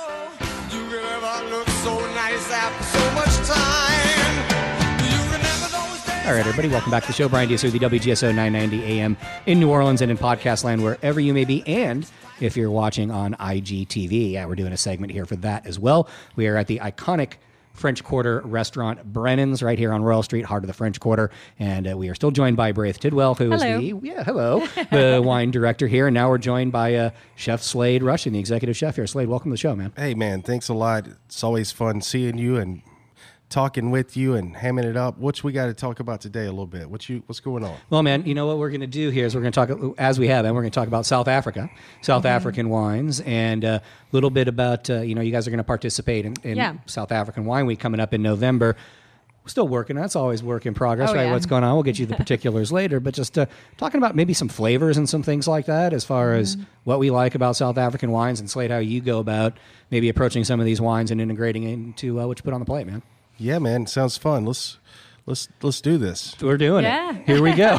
Speaker 8: know you could ever look so nice after so much time. You remember those days.
Speaker 2: All right, everybody, welcome back to the show. Brian Diaz with the W G S O nine ninety A M in New Orleans and in podcast land wherever you may be, and if you're watching on I G T V, yeah, we're doing a segment here for that as well. We are at the iconic French Quarter restaurant Brennan's right here on Royal Street, heart of the French Quarter, and uh, we are still joined by Braith Tidwell, who is
Speaker 4: Hello.
Speaker 2: the yeah hello the wine director here, and now we're joined by uh, Chef Slade Rushing, the executive chef here. Slade, welcome to the show, man.
Speaker 9: Hey, man, thanks a lot. It's always fun seeing you and talking with you and hamming it up. What we got to talk about today a little bit? What you what's going on?
Speaker 2: Well, man, you know what we're going to do here is we're going to talk, as we have, and we're going to talk about South Africa, South
Speaker 4: Mm-hmm.
Speaker 2: African wines, and a little bit about, uh, you know, you guys are going to participate in, in
Speaker 4: Yeah.
Speaker 2: South African Wine Week coming up in November. We're still working. That's always work in progress,
Speaker 4: Oh,
Speaker 2: right?
Speaker 4: yeah.
Speaker 2: What's going on? We'll get you the particulars later, but just uh, talking about maybe some flavors and some things like that as far as
Speaker 4: Mm-hmm.
Speaker 2: what we like about South African wines, and Slade, how you go about maybe approaching some of these wines and integrating into uh, what you put on the plate, man.
Speaker 9: Yeah, man, sounds fun. Let's let's let's do this.
Speaker 2: We're doing
Speaker 4: Yeah.
Speaker 2: it. Here we go.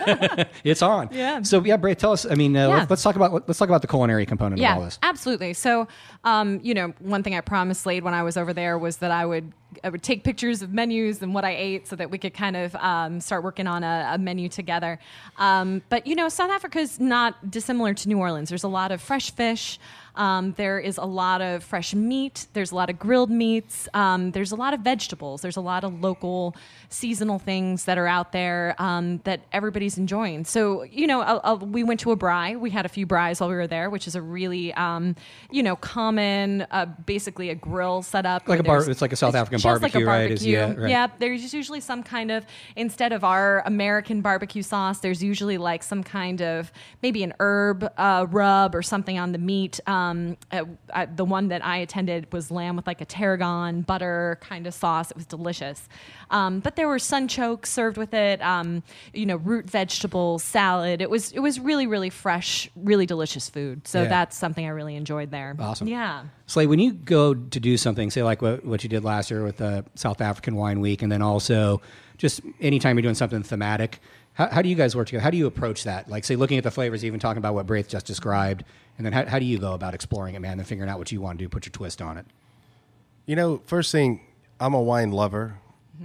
Speaker 2: It's on.
Speaker 4: Yeah.
Speaker 2: So yeah, Braith, tell us. I mean, uh,
Speaker 4: Yeah.
Speaker 2: let's, let's talk about let's talk about the culinary component of all
Speaker 4: Yeah,
Speaker 2: this.
Speaker 4: absolutely. So, um, you know, one thing I promised Slade when I was over there was that I would I would take pictures of menus and what I ate so that we could kind of um, start working on a, a menu together. Um, but you know, South Africa is not dissimilar to New Orleans. There's a lot of fresh fish. Um, there is a lot of fresh meat. There's a lot of grilled meats. Um, there's a lot of vegetables. There's a lot of local seasonal things that are out there um, that everybody's enjoying. So, you know, a, a, we went to a braai. We had a few braais while we were there, which is a really, um, you know, common, uh, basically a grill setup.
Speaker 2: Like
Speaker 4: where
Speaker 2: a bar-
Speaker 4: there's-
Speaker 2: it's like a South
Speaker 4: it's
Speaker 2: African
Speaker 4: just like a
Speaker 2: barbecue, right? Is-
Speaker 4: barbecue.
Speaker 2: yeah, right.
Speaker 4: Yeah, there's usually some kind of, instead of our American barbecue sauce, there's usually like some kind of, maybe an herb uh, rub or something on the meat. Um, uh, uh, the one that I attended was lamb with like a tarragon butter kind of sauce. It was delicious. Um, but there were sunchokes served with it, um, you know, root vegetables, salad. It was it was really, really fresh, really delicious food. So
Speaker 2: Yeah.
Speaker 4: that's something I really enjoyed there.
Speaker 2: Awesome.
Speaker 4: Yeah.
Speaker 2: Slade, when you go to do something, say like what, what you did last year with the South African Wine Week, and then also just anytime you're doing something thematic, how, how do you guys work together? How do you approach that? Like, say, looking at the flavors, even talking about what Braith just described, and then how, how do you go about exploring it, man, and figuring out what you want to do, put your twist on it?
Speaker 9: You know, first thing, I'm a wine lover.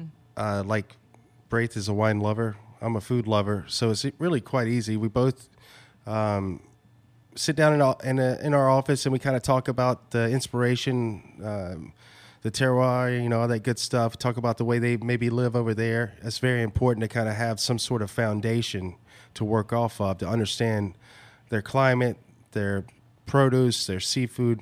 Speaker 9: Uh, like Braith is a wine lover. I'm a food lover, so it's really quite easy. We both um, sit down in our, in, a, in our office and we kind of talk about the inspiration, um, the terroir, you know, all that good stuff. Talk about the way they maybe live over there. It's very important to kind of have some sort of foundation to work off of, to understand their climate, their produce, their seafood,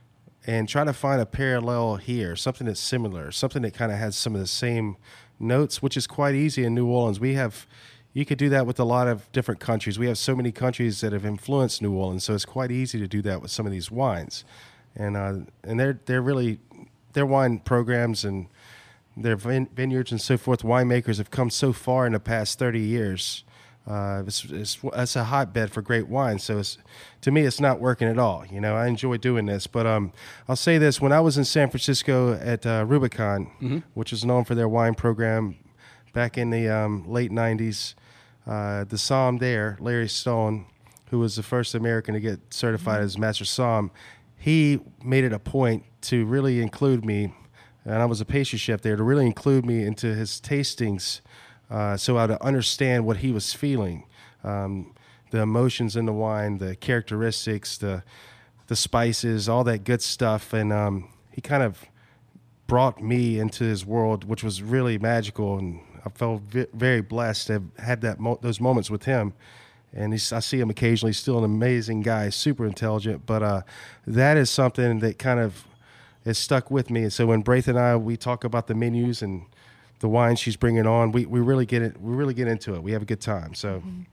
Speaker 9: and try to find a parallel here, something that's similar, something that kind of has some of the same notes, which is quite easy in New Orleans. We have, you could do that with a lot of different countries. We have so many countries that have influenced New Orleans, so it's quite easy to do that with some of these wines. And uh, and they're they're really, their wine programs and their vine- vineyards and so forth, winemakers have come so far in the past thirty years. Uh, it's, it's, it's a hotbed for great wine. So it's, to me, it's not working at all. You know, I enjoy doing this, but um, I'll say this: when I was in San Francisco at uh, Rubicon,
Speaker 2: Mm-hmm.
Speaker 9: which is known for their wine program, back in the um, late nineties, uh, the Somm there, Larry Stone, who was the first American to get certified as Master Somm, he made it a point to really include me, and I was a pastry chef there, to really include me into his tastings. Uh, so I to understand what he was feeling, um, the emotions in the wine, the characteristics, the the spices, all that good stuff, and um, he kind of brought me into his world, which was really magical, and I felt v- very blessed to have had that mo- those moments with him. And he's, I see him occasionally, still an amazing guy, super intelligent, but uh, that is something that kind of has stuck with me. And so when Braith and I, we talk about the menus and the wine she's bringing on, we, we really get it. We really get into it. We have a good time. So,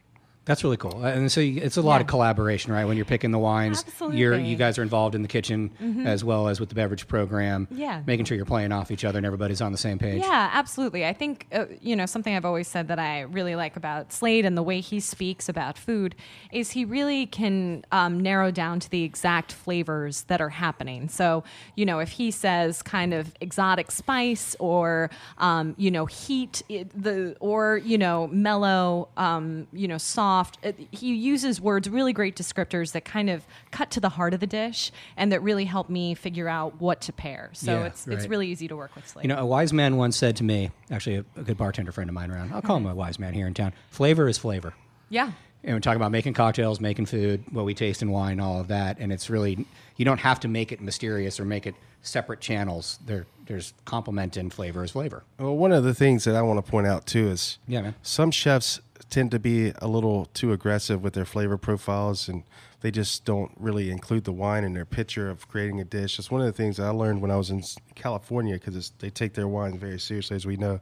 Speaker 2: That's really cool. And so you, it's a lot
Speaker 4: Yeah.
Speaker 2: of collaboration, right? When you're picking the wines,
Speaker 4: Absolutely.
Speaker 2: you're, you guys are involved in the kitchen as well as with the beverage program.
Speaker 4: Yeah.
Speaker 2: Making sure you're playing off each other and everybody's on the same page.
Speaker 4: Yeah, absolutely. I think, uh, you know, something I've always said that I really like about Slade and the way he speaks about food is he really can um, narrow down to the exact flavors that are happening. So, you know, if he says kind of exotic spice or, um, you know, heat, it, the or, you know, mellow, um, you know, soft, it, he uses words, really great descriptors that kind of cut to the heart of the dish and that really help me figure out what to pair. So
Speaker 2: Yeah,
Speaker 4: it's it's
Speaker 2: right.
Speaker 4: really easy to work with Slade.
Speaker 2: You know, a wise man once said to me, actually a, a good bartender friend of mine around, I'll call him a wise man here in town, flavor is flavor.
Speaker 4: yeah.
Speaker 2: And we talk about making cocktails, making food, what we taste in wine, all of that. And it's really, you don't have to make it mysterious or make it separate channels. There, there's complement in flavor is flavor.
Speaker 9: Well, one of the things that I want to point out too is
Speaker 2: Yeah, man.
Speaker 9: some chefs tend to be a little too aggressive with their flavor profiles, and they just don't really include the wine in their picture of creating a dish. It's one of the things I learned when I was in s- California, because they take their wine very seriously, as we know.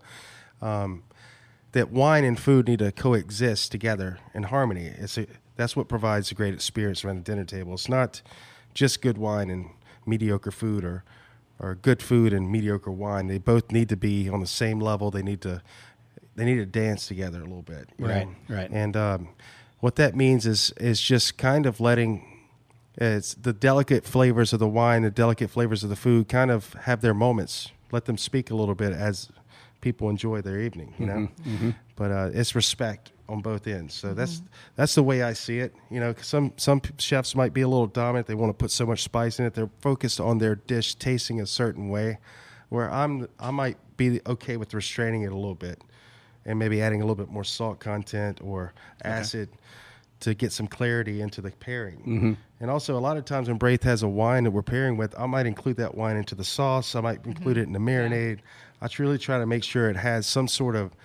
Speaker 9: Um, that wine and food need to coexist together in harmony. It's a, that's what provides a great experience around the dinner table. It's not just good wine and mediocre food, or or good food and mediocre wine. They both need to be on the same level. They need to they need to dance together a little bit. you
Speaker 2: Right,
Speaker 9: know?
Speaker 2: right.
Speaker 9: And um, what that means is is just kind of letting it's the delicate flavors of the wine, the delicate flavors of the food, kind of have their moments. Let them speak a little bit as people enjoy their evening, you know.
Speaker 2: Mm-hmm,
Speaker 9: But uh, it's respect on both ends. So that's that's the way I see it. You know, 'cause some some p- chefs might be a little dominant. They want to put so much spice in it. They're focused on their dish tasting a certain way. Where I'm, I might be okay with restraining it a little bit, and maybe adding a little bit more salt content or acid to get some clarity into the pairing.
Speaker 2: Mm-hmm.
Speaker 9: And also, a lot of times when Braith has a wine that we're pairing with, I might include that wine into the sauce. I might include it in the marinade. I really try to make sure it has some sort of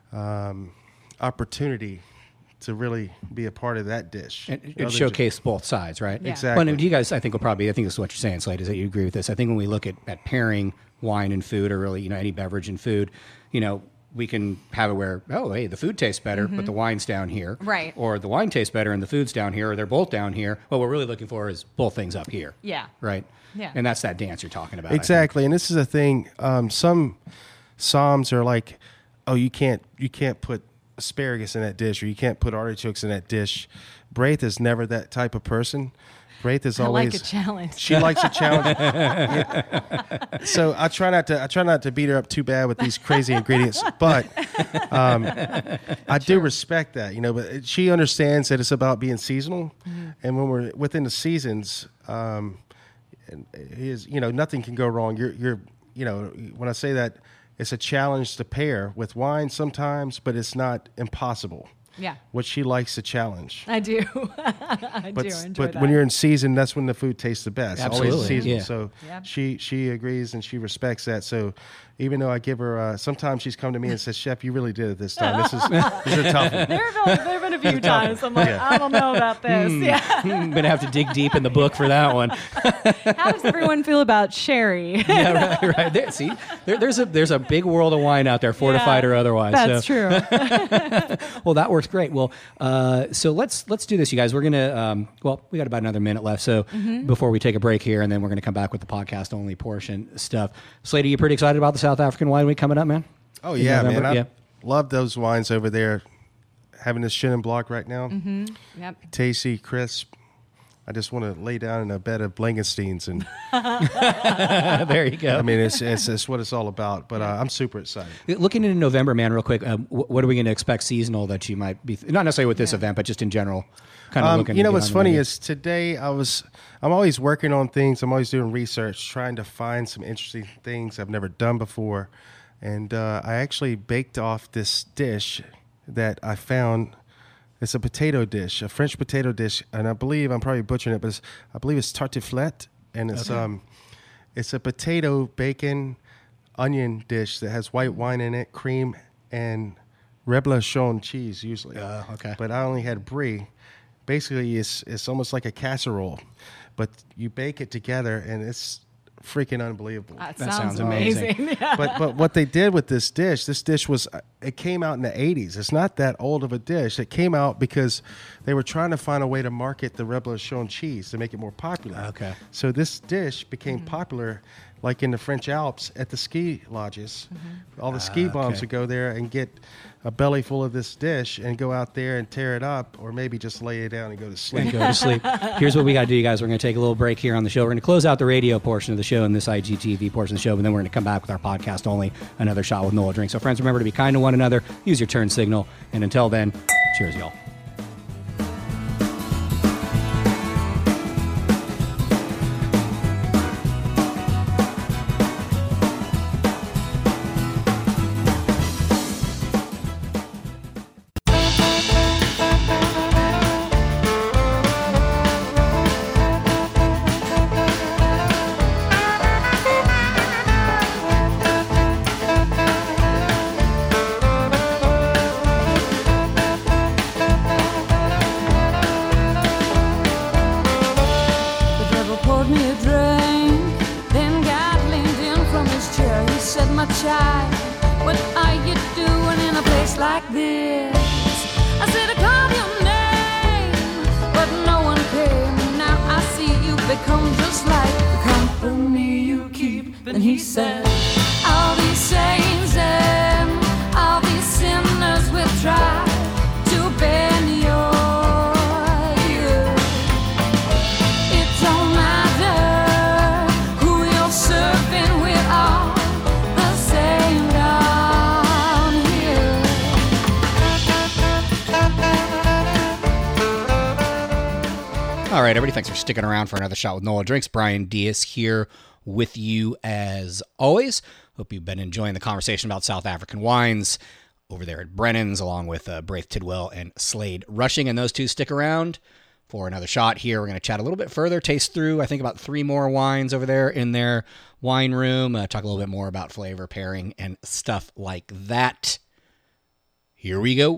Speaker 9: um, opportunity to really be a part of that dish.
Speaker 2: And
Speaker 9: Other
Speaker 2: it
Speaker 9: than
Speaker 2: showcase both sides, right?
Speaker 4: Yeah.
Speaker 9: Exactly.
Speaker 2: Well, and you guys, I think, will probably, I think this is what you're saying, Slade, is that you agree with this. I think when we look at, at pairing wine and food, or really, you know, any beverage and food, you know, we can have it where, oh, hey, the food tastes better, but the wine's down here.
Speaker 4: Right.
Speaker 2: Or the wine tastes better and the food's down here, or they're both down here. What we're really looking for is both things up here.
Speaker 4: Yeah.
Speaker 2: Right?
Speaker 4: Yeah.
Speaker 2: And that's that dance you're talking about. I think.
Speaker 9: Exactly, and this is a thing. Um, some Psalms are like, oh, you can't you can't put asparagus in that dish, or you can't put artichokes in that dish. Braith is never that type of person. Braith is
Speaker 4: I
Speaker 9: always
Speaker 4: like a challenge.
Speaker 9: She likes a challenge. Yeah. So I try not to I try not to beat her up too bad with these crazy ingredients, but um, I do respect that, you know. But she understands that it's about being seasonal, and when we're within the seasons, um, and is you know nothing can go wrong. You're you're you know when I say that, it's a challenge to pair with wine sometimes, but it's not impossible.
Speaker 4: Yeah.
Speaker 9: What she likes to challenge.
Speaker 4: I do. I
Speaker 9: But,
Speaker 4: do enjoy
Speaker 9: but
Speaker 4: that.
Speaker 9: when you're in season, that's when the food tastes the best. Always in
Speaker 2: Absolutely,
Speaker 9: season.
Speaker 2: yeah.
Speaker 9: So
Speaker 4: Yeah.
Speaker 9: she she agrees and she respects that. So even though I give her, uh, sometimes she's come to me and says, "Chef, you really did it this time. This is this is a tough one."
Speaker 4: there have been, there have been a few times I'm like, I don't know about this. Yeah.
Speaker 2: I'm going to have to dig deep in the book for that one.
Speaker 4: How does everyone feel about sherry?
Speaker 2: Yeah, right, right. There, see, there, there's a there's a big world of wine out there, fortified
Speaker 4: Yeah,
Speaker 2: or otherwise.
Speaker 4: That's
Speaker 2: so.
Speaker 4: true.
Speaker 2: Well, that works great. Well, uh, so let's let's do this, you guys. We're gonna um, well, we got about another minute left, so
Speaker 4: Mm-hmm.
Speaker 2: before we take a break here, and then we're gonna come back with the podcast only portion stuff. Slade, are you pretty excited about the South African Wine Week coming up, man?
Speaker 9: Oh
Speaker 2: In
Speaker 9: yeah,
Speaker 2: November?
Speaker 9: man. I
Speaker 2: Yeah.
Speaker 9: love those wines over there. Having this Chenin Blanc right now,
Speaker 4: Yep.
Speaker 9: tasty, crisp. I just want to lay down in a bed of Blankensteins, and
Speaker 2: There you go.
Speaker 9: I mean, it's it's, it's what it's all about. But uh, I'm super excited.
Speaker 2: Looking into November, man, real quick, um, wh- what are we going to expect seasonal that you might be, th- not necessarily with this event, but just in general? Kind of
Speaker 9: Um,
Speaker 2: looking
Speaker 9: you
Speaker 2: to
Speaker 9: know
Speaker 2: get
Speaker 9: what's
Speaker 2: on the
Speaker 9: funny
Speaker 2: menu?
Speaker 9: is today I was I'm always working on things. I'm always doing research, trying to find some interesting things I've never done before. And uh, I actually baked off this dish that I found. It's a potato dish, a French potato dish, and I believe I'm probably butchering it, but it's, I believe it's tartiflette, and it's um, it's a potato, bacon, onion dish that has white wine in it, cream, and reblochon cheese usually.
Speaker 2: Uh, okay.
Speaker 9: But I only had brie. Basically, it's it's almost like a casserole, but you bake it together, and it's freaking unbelievable.
Speaker 4: That,
Speaker 2: That
Speaker 4: sounds,
Speaker 2: sounds amazing.
Speaker 4: amazing. Yeah.
Speaker 9: But but what they did with this dish, this dish was it came out in the eighties. It's not that old of a dish. It came out because they were trying to find a way to market the reblochon cheese to make it more popular.
Speaker 2: Okay.
Speaker 9: So this dish became
Speaker 4: Mm-hmm.
Speaker 9: popular, like in the French Alps at the ski lodges.
Speaker 4: Mm-hmm.
Speaker 9: All the ski bums
Speaker 2: okay.
Speaker 9: would go there and get a belly full of this dish and go out there and tear it up, or maybe just lay it down and go to sleep.
Speaker 2: And go to sleep. Here's what we got to do, you guys. We're going to take a little break here on the show. We're going to close out the radio portion of the show and this I G T V portion of the show, and then we're going to come back with our podcast only, Another Shot with Nola Drink. So, friends, remember to be kind to one another. Use your turn signal. And until then, cheers, y'all.
Speaker 10: The devil poured me a drink, then got leaned in from his chair. He said, "My child, what are you doing in a place like this?" I said, "I called your name, but no one came. Now I see you become just like the company you keep." Then he said, "All these saints and all these sinners will try to bend your ear. It don't matter who you're serving, we're all the same down here."
Speaker 2: All right, everybody, thanks for sticking around for Another Shot with Nola Drinks. Brian Diaz here with you as always. Hope you've been enjoying the conversation about South African wines over there at Brennan's, along with uh, Braith Tidwell and Slade Rushing. And those two stick around for another shot here. We're going to chat a little bit further, taste through, I think, about three more wines over there in their wine room, uh, talk a little bit more about flavor pairing and stuff like that. Here we go.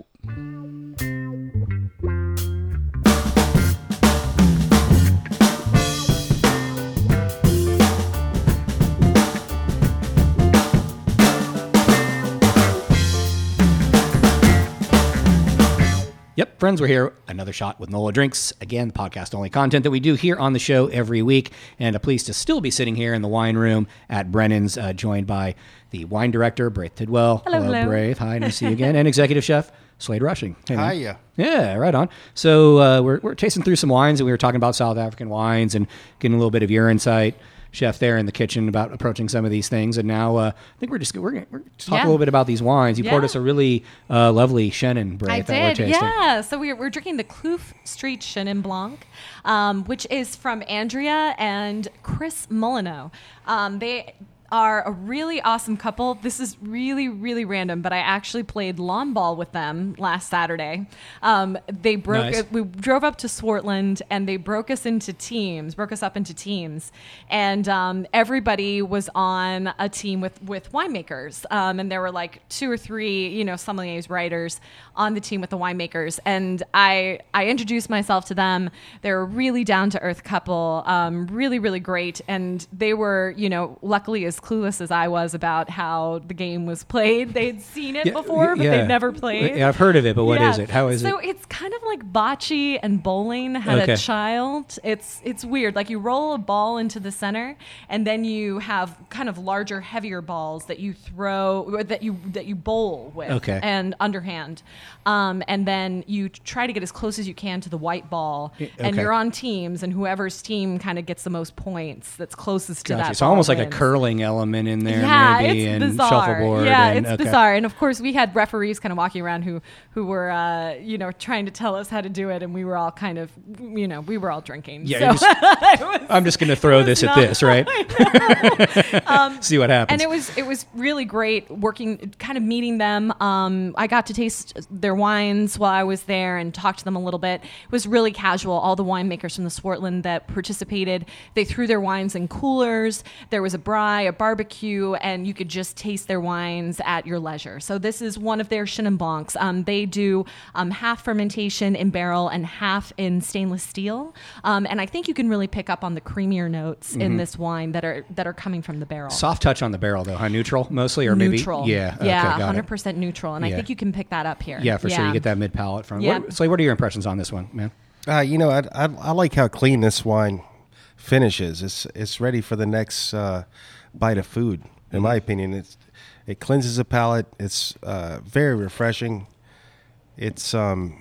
Speaker 2: Yep, friends, we're here. Another Shot with Nola Drinks. Again, podcast-only content that we do here on the show every week. And a pleased to still be sitting here in the wine room at Brennan's, uh, joined by the wine director, Braith Tidwell.
Speaker 4: Hello, hello.
Speaker 2: Braith. Hi, nice to see you again. And executive chef, Slade Rushing. Hey, man.
Speaker 9: Hiya.
Speaker 2: Yeah, right on. So uh, we're, we're tasting through some wines, and we were talking about South African wines and getting a little bit of your insight, chef, there in the kitchen about approaching some of these things. And now uh, I think we're just we're, gonna- we're gonna talk
Speaker 4: Yeah.
Speaker 2: a little bit about these wines. You poured
Speaker 4: Yeah.
Speaker 2: us a really uh, lovely Chenin,
Speaker 4: I
Speaker 2: Braith, that we're
Speaker 4: did,
Speaker 2: tasting.
Speaker 4: yeah. So we're, we're drinking the Kloof Street Chenin Blanc, um, which is from Andrea and Chris Molyneux. Um, they are a really awesome couple. This is really, really random, but I actually played lawn ball with them last Saturday. Um, they broke.
Speaker 2: Nice.
Speaker 4: We drove up to Swartland, and they broke us into teams, broke us up into teams, and um, everybody was on a team with with winemakers, um, and there were like two or three, you know, sommeliers, writers on the team with the winemakers, and I I introduced myself to them. They're a really down to earth couple, um, really, really great, and they were, you know, luckily as clueless as I was about how the game was played. They'd seen it
Speaker 2: Yeah,
Speaker 4: before, but
Speaker 2: yeah.
Speaker 4: they'd never played.
Speaker 2: Yeah, I've heard of it, but what
Speaker 4: Yeah.
Speaker 2: is it? How is
Speaker 4: so
Speaker 2: it?
Speaker 4: it's kind of like bocce and bowling had
Speaker 2: Okay.
Speaker 4: a child. It's it's weird. Like you roll a ball into the center, and then you have kind of larger, heavier balls that you throw, or that you that you bowl with,
Speaker 2: Okay.
Speaker 4: and underhand, um, and then you try to get as close as you can to the white ball,
Speaker 2: Y-
Speaker 4: and
Speaker 2: okay.
Speaker 4: you're on teams, and whoever's team kind of gets the most points, that's closest to
Speaker 2: Gotcha.
Speaker 4: that.
Speaker 2: So
Speaker 4: ball
Speaker 2: almost like a
Speaker 4: wins.
Speaker 2: curling element in there,
Speaker 4: Yeah,
Speaker 2: maybe,
Speaker 4: it's
Speaker 2: and
Speaker 4: bizarre.
Speaker 2: shuffleboard.
Speaker 4: Yeah,
Speaker 2: and,
Speaker 4: it's
Speaker 2: okay.
Speaker 4: bizarre. And of course, we had referees kind of walking around who who were, uh, you know, trying to tell us how to do it, and we were all kind of, you know, we were all drinking.
Speaker 2: Yeah,
Speaker 4: so
Speaker 2: you just-
Speaker 4: it was-
Speaker 2: I'm just going to throw this at
Speaker 4: not-
Speaker 2: this, right? See what happens.
Speaker 4: and it was it was really great working, kind of meeting them. Um, I got to taste their wines while I was there and talk to them a little bit. It was really casual. All the winemakers from the Swartland that participated, they threw their wines in coolers. There was a braai, a barbecue, and you could just taste their wines at your leisure. So this is one of their Chenin Blancs. Um, they do um, half fermentation in barrel and half in stainless steel. Um, and I think you can really pick up on the creamier notes
Speaker 2: Mm-hmm.
Speaker 4: in this wine that are that are coming from the barrel.
Speaker 2: Soft touch on the barrel, though, huh? Neutral mostly, or maybe
Speaker 4: Neutral.
Speaker 2: yeah, okay,
Speaker 4: yeah,
Speaker 2: got
Speaker 4: one
Speaker 2: it.
Speaker 4: hundred percent neutral. And
Speaker 2: Yeah.
Speaker 4: I think you can pick that up here.
Speaker 2: Yeah, for sure. You get that mid palate from.
Speaker 4: Yep.
Speaker 2: What, so, what are your impressions on this one, man?
Speaker 9: Uh, you know, I, I I like how clean this wine finishes. It's it's ready for the next uh, bite of food. In my opinion, it's it cleanses the palate. It's uh, very refreshing. It's um,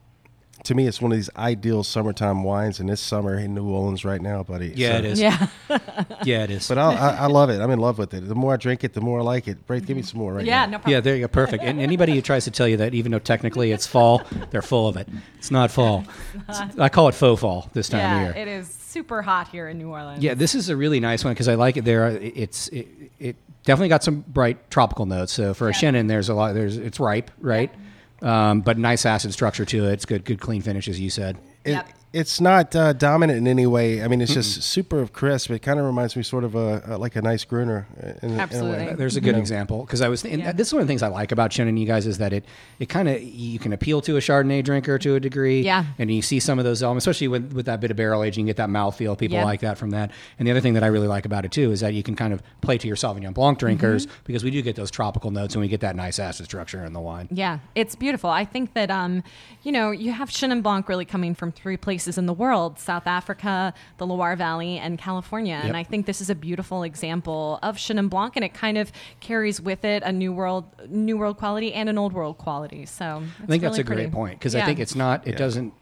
Speaker 9: to me, it's one of these ideal summertime wines. And this summer in New Orleans right now, buddy.
Speaker 2: Yeah,
Speaker 9: So-
Speaker 2: it is.
Speaker 4: Yeah.
Speaker 2: Yeah, it is.
Speaker 9: But I, I, I love it. I'm in love with it. The more I drink it, the more I like it. Braith, give me some more right
Speaker 4: Yeah,
Speaker 9: now.
Speaker 4: no problem.
Speaker 2: Yeah, there you go. Perfect. And anybody who tries to tell you that, even though technically it's fall, they're full of it. It's not fall. It's, I call it faux fall this time
Speaker 4: Yeah,
Speaker 2: of year.
Speaker 4: it is super hot here in New Orleans.
Speaker 2: Yeah, this is a really nice one because I like it. There, it's it, it definitely got some bright tropical notes. So for a Chenin, there's a lot. There's it's ripe, right? Um, but nice acid structure to it. It's good, good clean finish, as you said.
Speaker 9: It,
Speaker 4: Yep.
Speaker 9: It's not uh, dominant in any way. I mean, it's just super crisp. It kind of reminds me sort of a, a like a nice Gruner. In,
Speaker 4: Absolutely.
Speaker 9: In a way.
Speaker 2: There's a good example because I was. And
Speaker 4: Yeah.
Speaker 2: This is one of the things I like about Chenin, you guys, is that it it kind of you can appeal to a Chardonnay drinker to a degree.
Speaker 4: Yeah.
Speaker 2: And you see some of those elements, especially with with that bit of barrel aging, you get that mouthfeel. People
Speaker 4: Yep.
Speaker 2: like that from that. And the other thing that I really like about it too is that you can kind of play to your Sauvignon Blanc drinkers
Speaker 4: Mm-hmm.
Speaker 2: because we do get those tropical notes and we get that nice acid structure in the wine.
Speaker 4: Yeah, it's beautiful. I think that, um, you know, you have Chenin Blanc really coming from three places in the world: South Africa, the Loire Valley, and California. And
Speaker 2: Yep.
Speaker 4: I think this is a beautiful example of Chenin Blanc, and it kind of carries with it a new world, new world quality and an old world quality. So
Speaker 2: I think that's a great point because I
Speaker 4: Yeah.
Speaker 2: think it's not. It doesn't.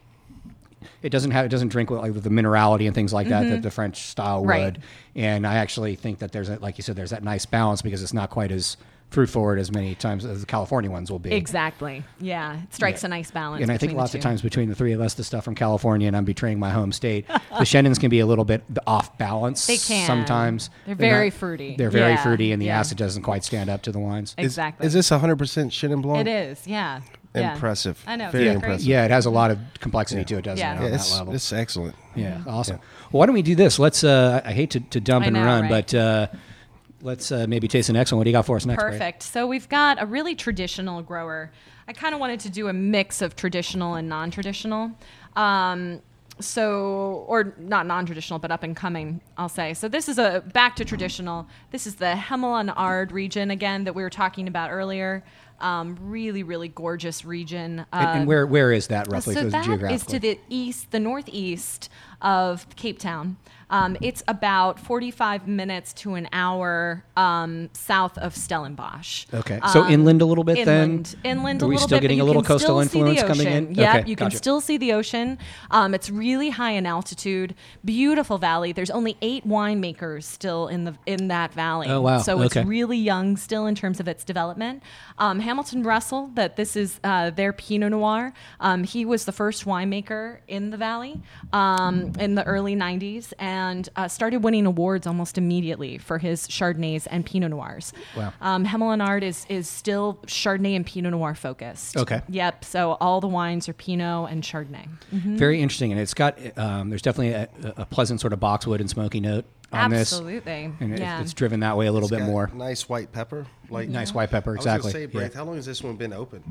Speaker 2: It doesn't have. It doesn't drink with, like, with the minerality and things like that that the French style
Speaker 4: Right.
Speaker 2: would. And I actually think that there's, a, like you said, there's that nice balance because it's not quite as fruit forward as many times as the California ones will be.
Speaker 4: Exactly. Yeah, it strikes a nice balance.
Speaker 2: And I think
Speaker 4: between
Speaker 2: lots
Speaker 4: the
Speaker 2: of
Speaker 4: two.
Speaker 2: times between the three of us, the stuff from California, and I'm betraying my home state, the Chenins can be a little bit off balance.
Speaker 4: They can.
Speaker 2: sometimes.
Speaker 4: They're very
Speaker 2: not-
Speaker 4: fruity.
Speaker 2: They're very
Speaker 4: Yeah,
Speaker 2: fruity, and the
Speaker 4: yeah.
Speaker 2: acid doesn't quite stand up to the wines.
Speaker 9: Is-
Speaker 4: Exactly.
Speaker 9: Is, this one hundred percent Chenin Blanc?
Speaker 4: It is. Yeah. Yeah.
Speaker 9: Impressive.
Speaker 4: I know.
Speaker 9: Very
Speaker 4: it's
Speaker 9: impressive.
Speaker 4: Great.
Speaker 2: Yeah, it has a lot of complexity to it, doesn't
Speaker 4: Yeah.
Speaker 2: it?
Speaker 9: Yeah,
Speaker 2: On
Speaker 9: it's,
Speaker 2: that level.
Speaker 9: it's excellent.
Speaker 2: Yeah, awesome. Well, why don't we do this? Let's. Uh, I hate to, to dump
Speaker 4: I
Speaker 2: and
Speaker 4: know,
Speaker 2: run,
Speaker 4: right?
Speaker 2: but uh, let's uh, maybe taste the next one. What do you got for us next? Brad?
Speaker 4: Perfect. So we've got a really traditional grower. I kind of wanted to do a mix of traditional and non-traditional. Um, so, or not non-traditional, but up and coming, I'll say. So this is a back to traditional. This is the Hemel and Ard region again that we were talking about earlier. Um, really, really gorgeous region.
Speaker 2: And,
Speaker 4: Uh,
Speaker 2: and where where is that roughly?
Speaker 4: so
Speaker 2: for
Speaker 4: that
Speaker 2: geographically?
Speaker 4: is to the east, the northeast of Cape Town. Um, it's about forty-five minutes to an hour um, south of Stellenbosch.
Speaker 2: Okay. So
Speaker 4: Um,
Speaker 2: inland a little bit then?
Speaker 4: inland, Inland
Speaker 2: Are
Speaker 4: a
Speaker 2: we
Speaker 4: little
Speaker 2: still
Speaker 4: bit,
Speaker 2: getting
Speaker 4: but
Speaker 2: a
Speaker 4: you
Speaker 2: little
Speaker 4: can
Speaker 2: coastal
Speaker 4: still see the
Speaker 2: influence coming
Speaker 4: ocean.
Speaker 2: in?
Speaker 4: Yep,
Speaker 2: Okay,
Speaker 4: you can
Speaker 2: gotcha.
Speaker 4: still see the ocean. Um, it's really high in altitude. Beautiful valley. There's only eight winemakers still in the in that valley.
Speaker 2: Oh, wow.
Speaker 4: So it's
Speaker 2: Okay.
Speaker 4: really young still in terms of its development. Um, Hamilton Russell, that this is uh, their Pinot Noir. Um, he was the first winemaker in the valley um, in the early nineties and uh, started winning awards almost immediately for his Chardonnays and Pinot Noirs.
Speaker 2: Wow.
Speaker 4: Um, Hemel and Ard is is still Chardonnay and Pinot Noir focused.
Speaker 2: Okay.
Speaker 4: Yep. So all the wines are Pinot and Chardonnay.
Speaker 2: Very interesting, and it's got um, there's definitely a, a pleasant sort of boxwood and smoky note on this.
Speaker 4: Absolutely.
Speaker 2: And it-
Speaker 4: yeah.
Speaker 2: it's driven that way a little
Speaker 9: It's
Speaker 2: bit
Speaker 9: got
Speaker 2: more.
Speaker 9: Nice white pepper. Like
Speaker 2: Nice white pepper,
Speaker 9: I was gonna
Speaker 2: exactly.
Speaker 9: say,
Speaker 2: Yeah.
Speaker 9: Braith, how long has this one been open?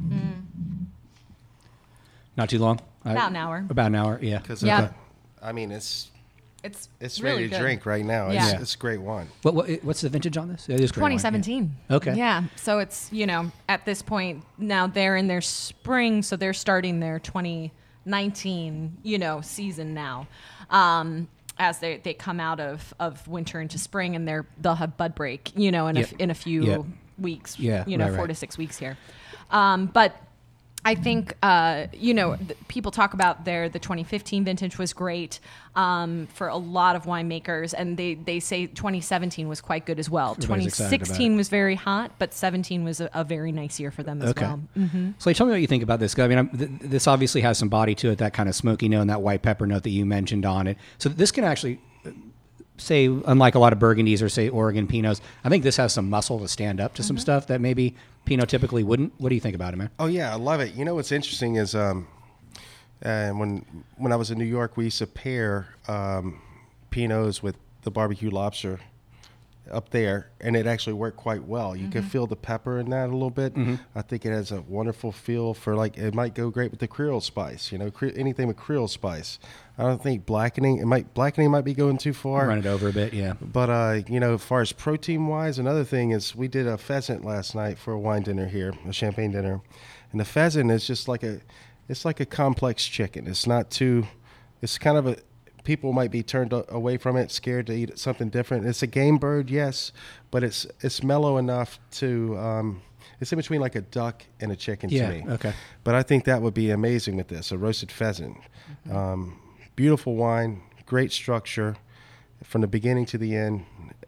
Speaker 2: Not too long. I-
Speaker 4: About an hour.
Speaker 2: About an hour. Yeah.
Speaker 9: Because
Speaker 4: Yeah.
Speaker 9: I mean, it's
Speaker 4: it's
Speaker 9: it's
Speaker 4: really
Speaker 9: ready to
Speaker 4: good.
Speaker 9: drink right now.
Speaker 4: Yeah.
Speaker 9: It's, it's great wine.
Speaker 2: What, what what's the vintage on this? It is great wine, yeah.
Speaker 4: twenty seventeen.
Speaker 2: Okay.
Speaker 4: Yeah. So it's, you know, at this point now they're in their spring, so they're starting their twenty nineteen, you know, season now. Um, as they, they come out of, of winter into spring, and they're they'll have bud break, you know, in a,
Speaker 2: Yep.
Speaker 4: f- in a few
Speaker 2: Yep.
Speaker 4: weeks,
Speaker 2: Yeah,
Speaker 4: you know,
Speaker 2: right,
Speaker 4: four
Speaker 2: right.
Speaker 4: to six weeks here. Um, but I think, uh, you know, th- people talk about their, the twenty fifteen vintage was great um, for a lot of winemakers, and they, they say twenty seventeen was quite good as well.
Speaker 2: Everybody's excited about
Speaker 4: twenty sixteen
Speaker 2: it.
Speaker 4: was very hot, but seventeen was a, a very nice year for them as
Speaker 2: Okay.
Speaker 4: well. Mm-hmm.
Speaker 2: So tell me what you think about this. 'Cause I mean, I'm, th- this obviously has some body to it, that kind of smoky note and that white pepper note that you mentioned on it. So this can actually, uh, say, unlike a lot of Burgundies or say Oregon Pinots, I think this has some muscle to stand up to some stuff that maybe Pinot typically wouldn't. What do you think about it, man?
Speaker 9: Oh yeah, I love it. You know what's interesting is um, uh, when when I was in New York, we used to pair um, Pinots with the barbecue lobster up there, and it actually worked quite well. You can feel the pepper in that a little bit. I think it has a wonderful feel for, like, it might go great with the Creole spice. You know, Cre- anything with Creole spice. I don't think blackening. It might blackening might be going too far.
Speaker 2: Run it over a bit, yeah.
Speaker 9: But uh, you know, as far as protein wise, another thing is we did a pheasant last night for a wine dinner here, a champagne dinner, and the pheasant is just like a, it's like a complex chicken. It's not too, it's kind of a. People might be turned a- away from it, scared to eat something different. It's a game bird, yes, but it's it's mellow enough to. Um, it's in between like a duck and a chicken
Speaker 2: Yeah,
Speaker 9: to me.
Speaker 2: okay.
Speaker 9: But I think that would be amazing with this, a roasted pheasant. Um, beautiful wine, great structure, from the beginning to the end.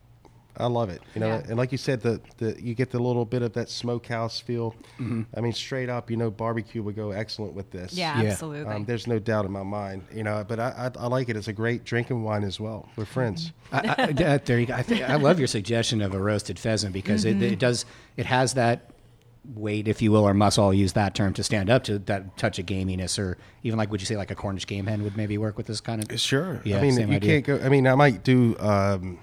Speaker 9: I love it, you know.
Speaker 4: Yeah.
Speaker 9: And like you said, the, the you get the little bit of that smokehouse feel. I mean, straight up, you know, barbecue would go excellent with this.
Speaker 4: Yeah,
Speaker 2: Yeah.
Speaker 4: absolutely.
Speaker 9: Um, there's no doubt in my mind, you know. But I, I I like it. It's a great drinking wine as well with friends.
Speaker 2: I, I, I- there you go. I, think, I love your suggestion of a roasted pheasant because it, it does it has that weight, if you will, or muscle. I'll use that term to stand up to that touch of gaminess, or even like, would you say like a Cornish game hen would maybe work with this kind of?
Speaker 9: Sure.
Speaker 2: Yeah,
Speaker 9: I mean,
Speaker 2: same
Speaker 9: you
Speaker 2: idea.
Speaker 9: can't go. I mean, I might do. Um,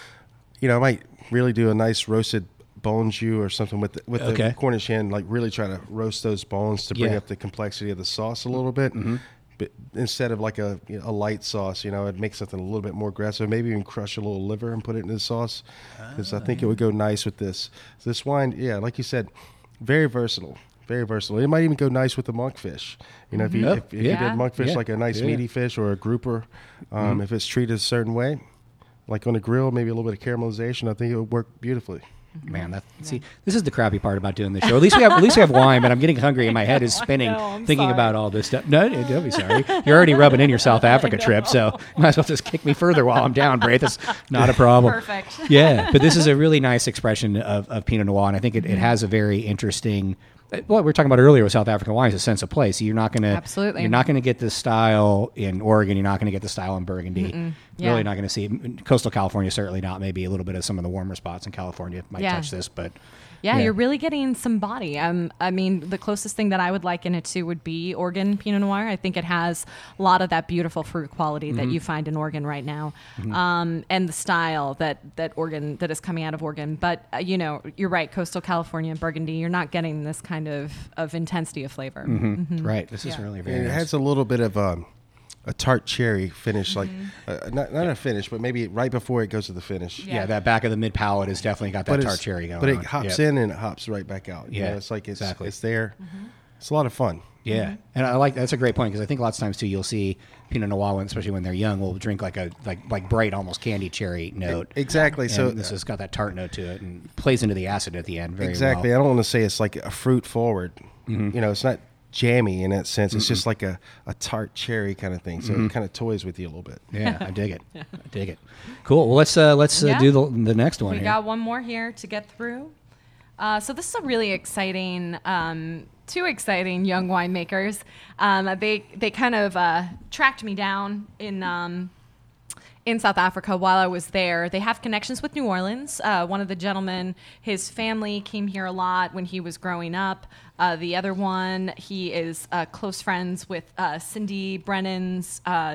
Speaker 9: you know, I might really do a nice roasted bone jus or something with the, with
Speaker 2: Okay.
Speaker 9: the Cornish hen. Like really try to roast those bones to bring
Speaker 2: Yeah.
Speaker 9: up the complexity of the sauce a little bit.
Speaker 2: Mm-hmm.
Speaker 9: But instead of like a you know, a light sauce, you know, it makes something a little bit more aggressive. Maybe even crush a little liver and put it in the sauce, because I think it would go nice with this. This wine, yeah, like you said, very versatile. Very versatile. It might even go nice with the monkfish. You know, if you
Speaker 2: Oh,
Speaker 9: if, if
Speaker 2: yeah.
Speaker 9: you did monkfish
Speaker 2: Yeah.
Speaker 9: like a nice
Speaker 2: Yeah.
Speaker 9: meaty fish or a grouper, um, if it's treated a certain way, like on a grill, maybe a little bit of caramelization, I think it would work beautifully.
Speaker 2: Man, that see, this is the crappy part about doing this show. At least we have, at least we have wine, but I'm getting hungry and my head is spinning
Speaker 4: know, I'm
Speaker 2: thinking
Speaker 4: sorry.
Speaker 2: about all this stuff. No, no, don't be sorry. You're already rubbing in your South Africa trip, so you might as well just kick me further while I'm down, Braith. That's not a problem.
Speaker 4: Perfect.
Speaker 2: Yeah, but this is a really nice expression of, of Pinot Noir, and I think it, it has a very interesting. What we were talking about earlier with South African wine is a sense of place. You're not going to
Speaker 4: Absolutely.
Speaker 2: You're not going to get this style in Oregon. You're not going to get the style in Burgundy.
Speaker 4: Yeah.
Speaker 2: Really not going to see it. In coastal California, certainly not. Maybe a little bit of some of the warmer spots in California might
Speaker 4: Yeah.
Speaker 2: touch this, but
Speaker 4: Yeah,
Speaker 2: Yeah.
Speaker 4: you're really getting some body. Um, I mean, the closest thing that I would liken it to would be Oregon Pinot Noir. I think it has a lot of that beautiful fruit quality that you find in Oregon right now, um, and the style that that Oregon that is coming out of Oregon. But uh, you know, you're right. Coastal California and Burgundy, you're not getting this kind of of intensity of flavor.
Speaker 2: right. This is
Speaker 4: Yeah.
Speaker 2: really very
Speaker 9: And it
Speaker 2: nice.
Speaker 9: has a little bit of um, a tart cherry finish, like
Speaker 4: Mm-hmm.
Speaker 9: uh, not not a finish, but maybe right before it goes to the finish.
Speaker 2: yeah. that back of the mid palate has definitely got that
Speaker 9: But
Speaker 2: tart
Speaker 9: it's-
Speaker 2: cherry going
Speaker 9: But it
Speaker 2: on.
Speaker 9: hops
Speaker 2: Yeah.
Speaker 9: in and it hops right back out. You
Speaker 2: Yeah,
Speaker 9: know, it's like it's
Speaker 2: exactly.
Speaker 9: it's there.
Speaker 4: Mm-hmm.
Speaker 9: It's a lot of fun.
Speaker 2: Yeah, and I like that's a great point because I think lots of times too you'll see Pinot Noir, when- especially when they're young, will drink like a like like bright, almost candy cherry note.
Speaker 9: Exactly.
Speaker 2: And
Speaker 9: So
Speaker 2: this has got that tart note to it and plays into the acid at the end very
Speaker 9: exactly.
Speaker 2: well.
Speaker 9: I don't want to say it's like a fruit forward.
Speaker 2: Mm-hmm.
Speaker 9: You know, it's not jammy in that sense. It's just like a, a tart cherry kind of thing. So
Speaker 2: Mm-hmm.
Speaker 9: it kind of toys with you a little bit.
Speaker 2: Yeah, I dig it. I dig it. Cool. Well, let's uh, let's uh,
Speaker 4: Yeah.
Speaker 2: do the the next one
Speaker 4: We
Speaker 2: here.
Speaker 4: got one more here to get through. Uh, so this is a really exciting, um, two exciting young winemakers. Um, they they kind of uh, tracked me down in um, in South Africa while I was there. They have connections with New Orleans. Uh, one of the gentlemen, his family came here a lot when he was growing up. Uh, the other one, he is uh, close friends with uh, Cindy Brennan's uh,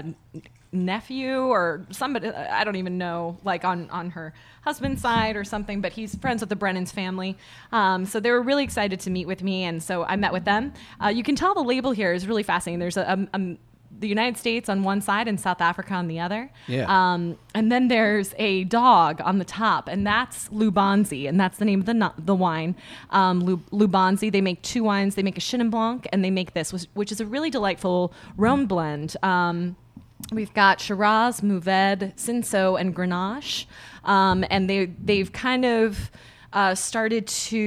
Speaker 4: nephew or somebody, I don't even know, like on, on her husband's side or something, but he's friends with the Brennan's family. Um, so they were really excited to meet with me, and so I met with them. Uh, you can tell the label here is really fascinating. There's a, a, a the United States on one side and South Africa on the other.
Speaker 2: Yeah.
Speaker 4: Um, and then there's a dog on the top, and that's Lubanzi, and that's the name of the no- the wine. Um, Lu- Lubanzi. They make two wines. They make a Chenin Blanc, and they make this, which, which is a really delightful Rhone blend. Um, We've got Shiraz, Mourvèdre, Cinsault, and Grenache, um, and they they've kind of uh, started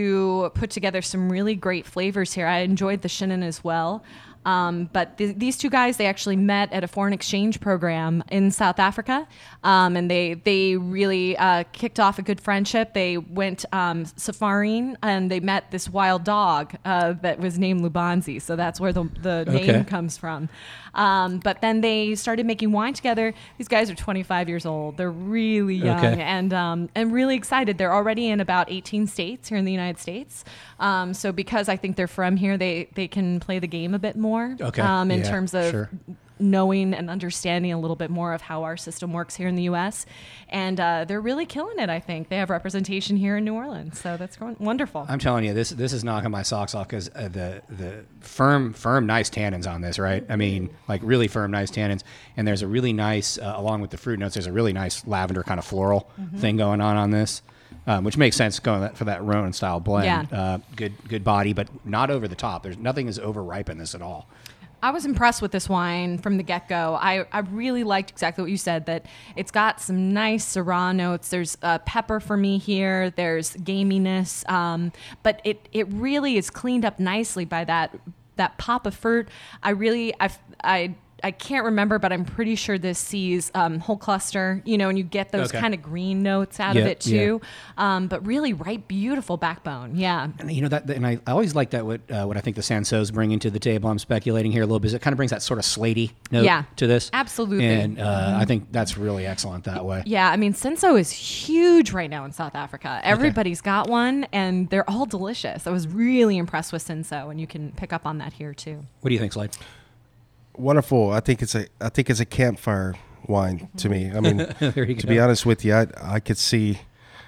Speaker 4: to put together some really great flavors here. I enjoyed the Chenin as well. Um, but th- these two guys, they actually met at a foreign exchange program in South Africa, um, and they they really uh, kicked off a good friendship. They went um, safaring, and they met this wild dog uh, that was named Lubanzi, so that's where the, the
Speaker 2: Okay.
Speaker 4: name comes from. Um, but then they started making wine together. These guys are twenty-five years old. They're really young
Speaker 2: Okay.
Speaker 4: and um, and really excited. They're already in about eighteen states here in the United States. Um, so because I think they're from here, they they can play the game a bit more.
Speaker 2: Okay.
Speaker 4: Um, in
Speaker 2: Yeah,
Speaker 4: terms of
Speaker 2: sure.
Speaker 4: knowing and understanding a little bit more of how our system works here in the U S And uh, they're really killing it, I think. They have representation here in New Orleans, so that's going wonderful.
Speaker 2: I'm telling you, this this is knocking my socks off because uh, the the firm, firm, nice tannins on this, right? I mean, like really firm, nice tannins. And there's a really nice, uh, along with the fruit notes, there's a really nice lavender kind of floral
Speaker 4: Mm-hmm.
Speaker 2: thing going on on this. Um, which makes sense going that, for that Rhone style blend.
Speaker 4: Yeah.
Speaker 2: Uh, good good body, but not over the top. There's nothing is overripe in this at all.
Speaker 4: I was impressed with this wine from the get-go. I, I really liked exactly what you said, that it's got some nice Syrah notes. There's uh, pepper for me here. There's gaminess. Um, but it, it really is cleaned up nicely by that that pop of fruit. I really, I, I I can't remember, but I'm pretty sure this sees um, whole cluster, you know, and you get those
Speaker 2: Okay.
Speaker 4: kind of green notes out
Speaker 2: Yeah,
Speaker 4: of it too. Um, but really ripe, beautiful backbone. Yeah.
Speaker 2: And you know that, and I, I always like that what uh, what I think the Sanso's bringing to the table. I'm speculating here a little bit. It kind of brings that sort of slatey note
Speaker 4: Yeah,
Speaker 2: to this.
Speaker 4: absolutely.
Speaker 2: And uh, I think that's really excellent that way.
Speaker 4: Yeah, I mean, Senso is huge right now in South Africa. Everybody's got one, and they're all delicious. I was really impressed with Senso, and you can pick up on that here too.
Speaker 2: What do you think, Slade?
Speaker 9: Wonderful. I think it's a I think it's a campfire wine to me. I mean,
Speaker 2: There you
Speaker 9: to
Speaker 2: go.
Speaker 9: be honest with you, I I could see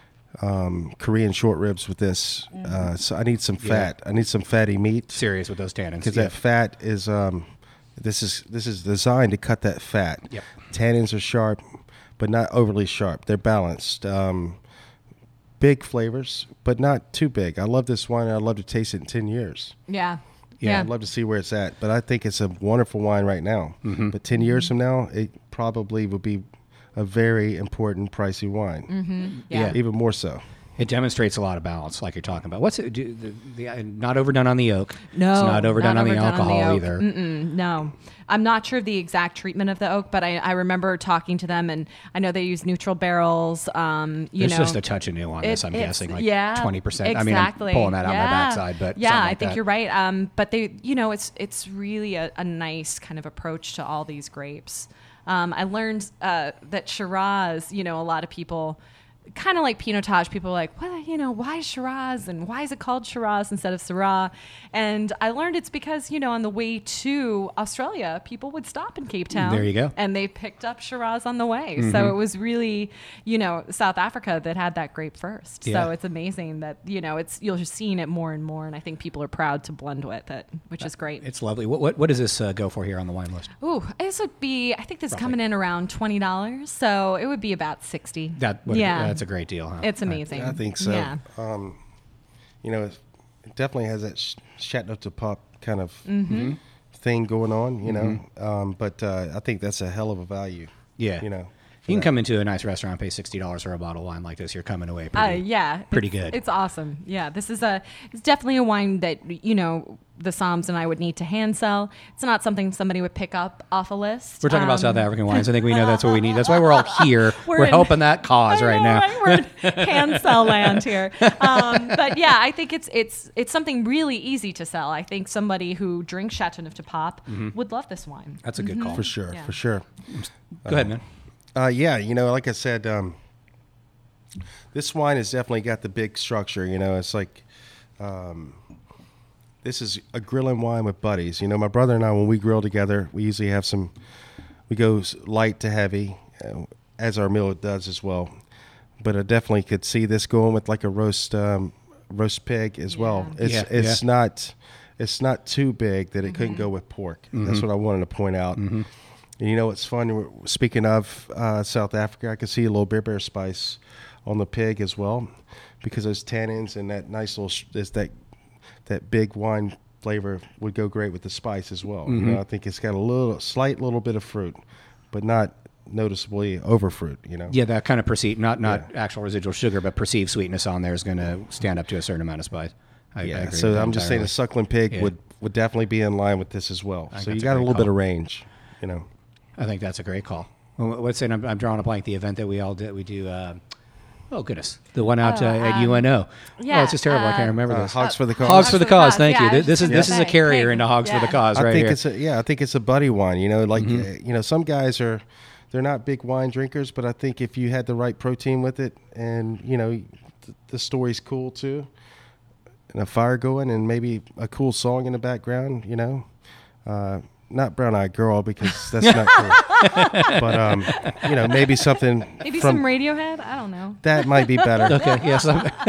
Speaker 9: um, Korean short ribs with this. Uh, so I need some fat. I need some fatty meat
Speaker 2: Serious with those tannins.
Speaker 9: because
Speaker 2: Yeah.
Speaker 9: that fat is um, this is this is designed to cut that fat.
Speaker 2: Yep.
Speaker 9: Tannins are sharp, but not overly sharp. They're balanced. Um, big flavors, but not too big. I love this wine. And I'd love to taste it in ten years.
Speaker 4: Yeah.
Speaker 2: Yeah,
Speaker 9: I'd love to see where it's at, but I think it's a wonderful wine right now.
Speaker 2: Mm-hmm.
Speaker 9: But ten years from now, it probably will be a very important, pricey wine.
Speaker 4: Mm-hmm. Yeah.
Speaker 2: Yeah.
Speaker 9: Even more so.
Speaker 2: It demonstrates a lot of balance, like you're talking about. What's it? Do, the, the, uh, not overdone on the oak.
Speaker 4: No,
Speaker 2: it's not overdone on the
Speaker 4: overdone
Speaker 2: alcohol
Speaker 4: oak.
Speaker 2: either.
Speaker 4: Mm-mm, no, I'm not sure of the exact treatment of the oak, but I, I remember talking to them, and I know they use neutral barrels. Um, you
Speaker 2: There's
Speaker 4: know,
Speaker 2: just a touch of new on this.
Speaker 4: It-
Speaker 2: I'm
Speaker 4: it's-
Speaker 2: guessing, like
Speaker 4: yeah,
Speaker 2: twenty percent.
Speaker 4: Exactly.
Speaker 2: I mean, I'm pulling that out
Speaker 4: yeah.
Speaker 2: my backside, but
Speaker 4: yeah,
Speaker 2: something
Speaker 4: I
Speaker 2: like
Speaker 4: think
Speaker 2: that.
Speaker 4: you're right. Um, but they, you know, it's it's really a, a nice kind of approach to all these grapes. Um, I learned uh, that Shiraz, you know, a lot of people. Kind of like Pinotage, people are like, well, you know, why Shiraz and why is it called Shiraz instead of Syrah? And I learned it's because, you know, on the way to Australia, people would stop in Cape Town.
Speaker 2: There you go.
Speaker 4: And they picked up Shiraz on the way.
Speaker 2: Mm-hmm.
Speaker 4: So it was really, you know, South Africa that had that grape first.
Speaker 2: Yeah.
Speaker 4: So it's amazing that, you know, it's you're just seeing it more and more. And I think people are proud to blend with it, which is great.
Speaker 2: It's lovely. What, what what does this uh, go for here on the wine list?
Speaker 4: Ooh, this would be, I think this is
Speaker 2: Roughly.
Speaker 4: coming in around twenty dollars. So it would be about sixty.
Speaker 2: That would,
Speaker 4: yeah.
Speaker 2: that's a great deal, huh?
Speaker 4: It's amazing.
Speaker 9: I think so.
Speaker 4: Yeah.
Speaker 9: Um, you know, it definitely has that sh- Chateau de Pop kind of
Speaker 4: Mm-hmm.
Speaker 9: thing going on, you know. Um, but uh, I think that's a hell of a value.
Speaker 2: Yeah.
Speaker 9: You know.
Speaker 2: You can come into a nice restaurant, pay sixty dollars for a bottle of wine like this. You're coming away
Speaker 4: Uh,
Speaker 2: pretty.
Speaker 4: yeah,
Speaker 2: pretty
Speaker 4: it's-
Speaker 2: good.
Speaker 4: It's awesome. Yeah, this is a it's definitely a wine that you know the Psalms and I would need to hand sell. It's not something somebody would pick up off a list.
Speaker 2: We're talking about
Speaker 4: Um,
Speaker 2: South African wines. I think we know that's what we need. That's why we're all here.
Speaker 4: We're
Speaker 2: we're
Speaker 4: in-
Speaker 2: helping that cause
Speaker 4: I
Speaker 2: right
Speaker 4: know,
Speaker 2: now.
Speaker 4: right? We're in hand sell land here. Um, but yeah, I think it's it's it's something really easy to sell. I think somebody who drinks Chateauneuf de Pop would love this wine.
Speaker 2: That's a good call.
Speaker 9: For sure.
Speaker 4: Yeah.
Speaker 9: For sure.
Speaker 2: Go ahead, man.
Speaker 9: Uh, yeah, you know, like I said, um, this wine has definitely got the big structure. You know, it's like um, this is a grilling wine with buddies. You know, my brother and I, when we grill together, we usually have some. We go s- light to heavy, uh, as our meal does as well. But I definitely could see this going with like a roast um, roast pig as well.
Speaker 4: Yeah.
Speaker 9: It's
Speaker 2: Yeah,
Speaker 9: it's
Speaker 2: yeah.
Speaker 9: not it's not too big that it couldn't go with pork. That's what I wanted to point out. And you know, it's fun. we're- Speaking of uh, South Africa, I can see a little beer bear spice on the pig as well, because those tannins and that nice little sh- is that that big wine flavor would go great with the spice as well. You know, I think it's got a little slight little bit of fruit, but not noticeably over fruit. You know.
Speaker 2: Yeah, that kind of perceived, not not actual residual sugar, but perceived sweetness on there is going to stand up to a certain amount of spice. I, I
Speaker 9: Yeah.
Speaker 2: agree
Speaker 9: So
Speaker 2: with that
Speaker 9: I'm just saying,
Speaker 2: entirely.
Speaker 9: a suckling pig
Speaker 2: Yeah.
Speaker 9: would would definitely be in line with this as well.
Speaker 2: I think
Speaker 9: So you
Speaker 2: that's a
Speaker 9: got a
Speaker 2: great
Speaker 9: little bit
Speaker 2: call.
Speaker 9: of range. You know.
Speaker 2: I think that's a great call. Well, what's it? I'm, I'm drawing a blank. The event that we all did, we do. Uh, oh goodness, the one out
Speaker 4: Oh,
Speaker 2: uh, at
Speaker 4: um,
Speaker 2: U N O.
Speaker 4: yeah,
Speaker 2: oh, it's just terrible. I can't
Speaker 4: uh,
Speaker 2: remember
Speaker 9: Uh,
Speaker 2: this.
Speaker 9: Hogs for the Cause.
Speaker 2: Hogs for the Cause. Thank
Speaker 4: yeah,
Speaker 2: you.
Speaker 4: I
Speaker 2: Th-
Speaker 4: was
Speaker 2: This is
Speaker 4: gonna
Speaker 2: this is a
Speaker 4: say,
Speaker 2: carrier
Speaker 4: pig.
Speaker 2: into Hogs for the
Speaker 4: Yeah.
Speaker 2: Cause
Speaker 9: I
Speaker 2: right
Speaker 9: think
Speaker 2: here.
Speaker 9: it's a yeah. I think it's a buddy wine. You know, like
Speaker 2: Mm-hmm.
Speaker 9: uh, you know, some guys are they're not big wine drinkers, but I think if you had the right protein with it, and you know, th- the story's cool too, and a fire going, and maybe a cool song in the background, you know, uh, not Brown Eyed Girl because that's not cool. But um, you know, maybe something.
Speaker 4: Maybe
Speaker 9: from,
Speaker 4: some Radiohead. I don't know.
Speaker 9: That might be better.
Speaker 2: Okay. Yes.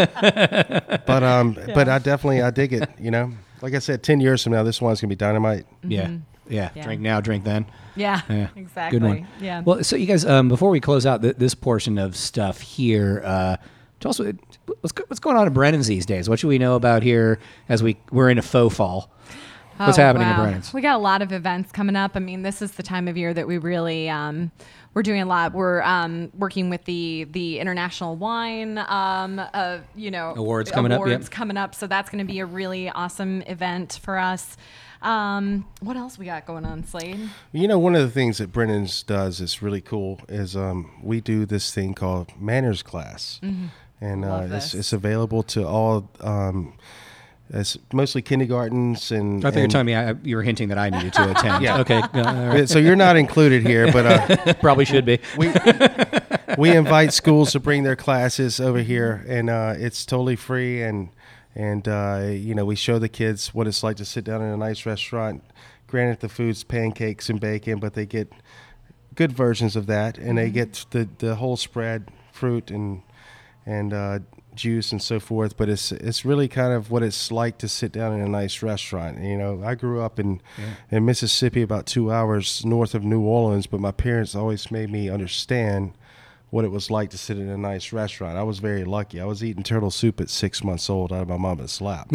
Speaker 9: But um, but I definitely I dig it. You know, like I said, ten years from now, this one's gonna be dynamite.
Speaker 2: Yeah. Yeah.
Speaker 4: Yeah.
Speaker 2: Drink now, drink then.
Speaker 4: Yeah,
Speaker 2: Yeah.
Speaker 4: exactly.
Speaker 2: Good one.
Speaker 4: Yeah.
Speaker 2: Well, so you guys, um, before we close out th- this portion of stuff here, uh, tell us what, what's go- what's going on at Brennan's these days. What should we know about here as we we're in a faux fall? What's
Speaker 4: Oh,
Speaker 2: happening at
Speaker 4: wow.
Speaker 2: Brennan's?
Speaker 4: We got a lot of events coming up. I mean, this is the time of year that we really um, we're doing a lot. We're um, working with the the international wine, um, uh, you know,
Speaker 2: Awards coming up,
Speaker 4: awards
Speaker 2: yep.
Speaker 4: coming up. So that's going to be a really awesome event for us. Um, what else we got going on, Slade?
Speaker 9: You know, one of the things that Brennan's does is really cool is um, we do this thing called Manners Class.
Speaker 4: Mm-hmm.
Speaker 9: And uh,
Speaker 4: Love
Speaker 9: it's,
Speaker 4: this.
Speaker 9: it's available to all, um, it's mostly kindergartens. And
Speaker 2: I think you're
Speaker 9: and-
Speaker 2: telling me I, you were hinting that I needed to attend.
Speaker 9: Yeah.
Speaker 2: Okay. uh, all right.
Speaker 9: So you're not included here, but uh,
Speaker 2: Probably should be.
Speaker 9: we we invite schools to bring their classes over here, and uh, it's totally free. And and uh, you know, we show the kids what it's like to sit down in a nice restaurant. Granted, the food's pancakes and bacon, but they get good versions of that, and they get the the whole spread, fruit and and uh, juice and so forth. But it's it's really kind of what it's like to sit down in a nice restaurant. You know, I grew up in in Mississippi, about two hours north of New Orleans, but my parents always made me understand what it was like to sit in a nice restaurant. I was very lucky. I was eating turtle soup at six months old out of my mama's lap.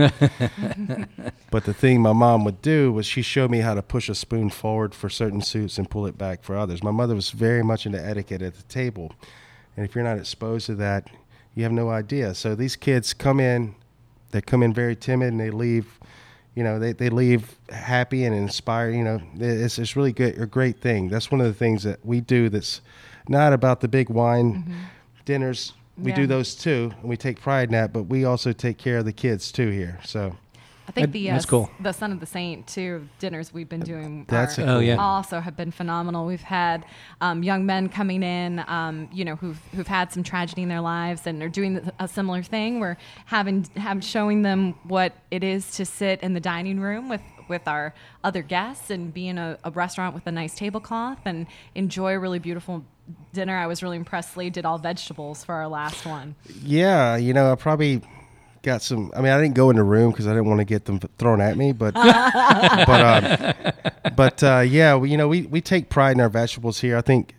Speaker 9: But the thing my mom would do was she showed me how to push a spoon forward for certain soups and pull it back for others. My mother was very much into etiquette at the table. And if you're not exposed to that, you have no idea. So these kids come in, they come in very timid and they leave, you know, they, they leave happy and inspired. You know, it's, it's really good, a great thing. That's one of the things that we do that's not about the big wine
Speaker 4: Mm-hmm.
Speaker 9: dinners. We
Speaker 4: Yeah.
Speaker 9: do those too, and we take pride in that, but we also take care of the kids too here. So
Speaker 4: I think
Speaker 2: That-
Speaker 4: the uh,
Speaker 2: that's cool.
Speaker 4: the Son of the Saint too dinners we've been doing
Speaker 9: That's
Speaker 4: are
Speaker 9: a cool
Speaker 2: Oh, yeah.
Speaker 4: also have been phenomenal. We've had um, young men coming in, um, you know, who've who've had some tragedy in their lives and are doing a similar thing. We're having have showing them what it is to sit in the dining room with with our other guests and be in a, a restaurant with a nice tablecloth and enjoy a really beautiful dinner. I was really impressed. Slade did all vegetables for our last one.
Speaker 9: yeah, you know, I probably got some. I mean, I didn't go in the room because I didn't want to get them thrown at me, but but um, but uh, yeah, we, you know, we we take pride in our vegetables here. I think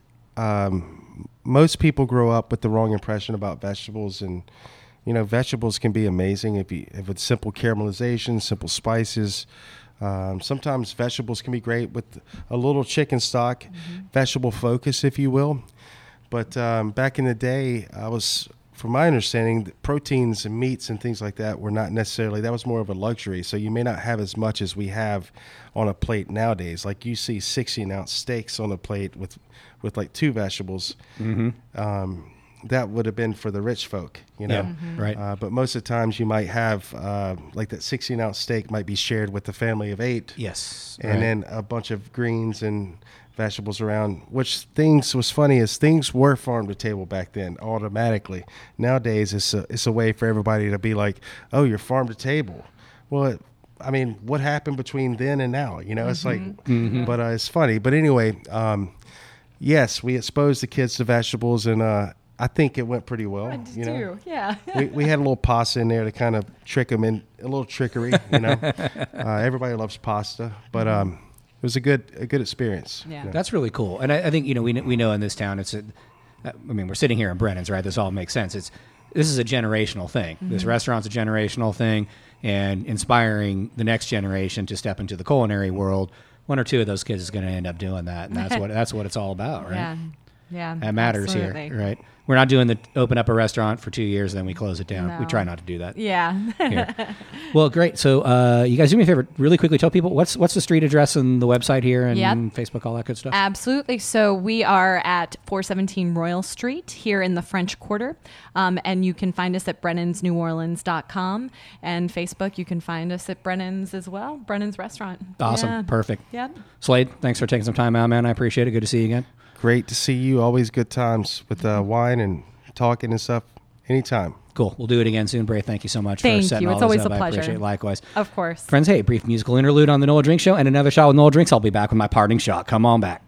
Speaker 9: um, most people grow up with the wrong impression about vegetables, and you know, vegetables can be amazing if you if it's simple caramelization, simple spices. Um, sometimes vegetables can be great with a little chicken stock, vegetable focus, if you will. But um, back in the day, I was, from my understanding, the proteins and meats and things like that were not necessarily, that was more of a luxury. So you may not have as much as we have on a plate nowadays. Like you see sixteen ounce steaks on a plate with, with like two vegetables. Um, that would have been for the rich folk, you know.
Speaker 2: Yeah, right.
Speaker 9: Uh, but most of the times you might have, uh, like that sixteen ounce steak might be shared with the family of eight.
Speaker 2: Yes.
Speaker 9: And
Speaker 2: right.
Speaker 9: then a bunch of greens and vegetables around, which things was funny is things were farm to table back then automatically. Nowadays, it's a, it's a way for everybody to be like, oh, you're farm to table. Well, it, I mean, what happened between then and now? You know, it's like, but uh, it's funny. But anyway, um, yes, we exposed the kids to vegetables, and uh, I think it went pretty well.
Speaker 4: I just
Speaker 9: you know?
Speaker 4: do, yeah.
Speaker 9: we, we had a little pasta in there to kind of trick them in, a little trickery, you know. uh, everybody loves pasta, but um, it was a good a good experience.
Speaker 4: Yeah.
Speaker 9: you know.
Speaker 2: That's really cool. And I, I think, you know, we, kn- we know in this town, it's a, I mean, we're sitting here in Brennan's, right? This all makes sense. It's, this is a generational thing. This restaurant's a generational thing, and inspiring the next generation to step into the culinary world. One or two of those kids is going to end up doing that. And that's what, that's what it's all about, right?
Speaker 4: Yeah. Yeah.
Speaker 2: That matters
Speaker 4: absolutely.
Speaker 2: here, right? We're not doing the open up a restaurant for two years and then we close it down. We
Speaker 4: No.
Speaker 2: try not to do that.
Speaker 4: Yeah.
Speaker 2: Here. Well, great. So, uh, you guys do me a favor, really quickly. Tell people what's what's the street address and the website here and
Speaker 4: Yep.
Speaker 2: Facebook, all that good stuff.
Speaker 4: Absolutely. So we are at four seventeen Royal Street here in the French Quarter. Um, and you can find us at brennans new orleans dot com. And Facebook, you can find us at Brennan's as well, Brennan's Restaurant.
Speaker 2: Awesome.
Speaker 4: Yeah.
Speaker 2: Perfect.
Speaker 4: Yep.
Speaker 2: Slade, thanks for taking some time out, man. I appreciate it. Good to see you again.
Speaker 9: Great to see you. Always good times with uh, wine and talking and stuff. Anytime.
Speaker 2: Cool. We'll do it again soon, Bray. Thank you so much
Speaker 4: Thank
Speaker 2: for setting
Speaker 4: you.
Speaker 2: all
Speaker 4: It's
Speaker 2: those
Speaker 4: always
Speaker 2: up.
Speaker 4: a
Speaker 2: I
Speaker 4: pleasure.
Speaker 2: appreciate it. Likewise.
Speaker 4: Of course.
Speaker 2: Friends, hey, brief musical interlude on the Nola Drink Show and another shot with Nola Drinks. I'll be back with my parting shot. Come on back.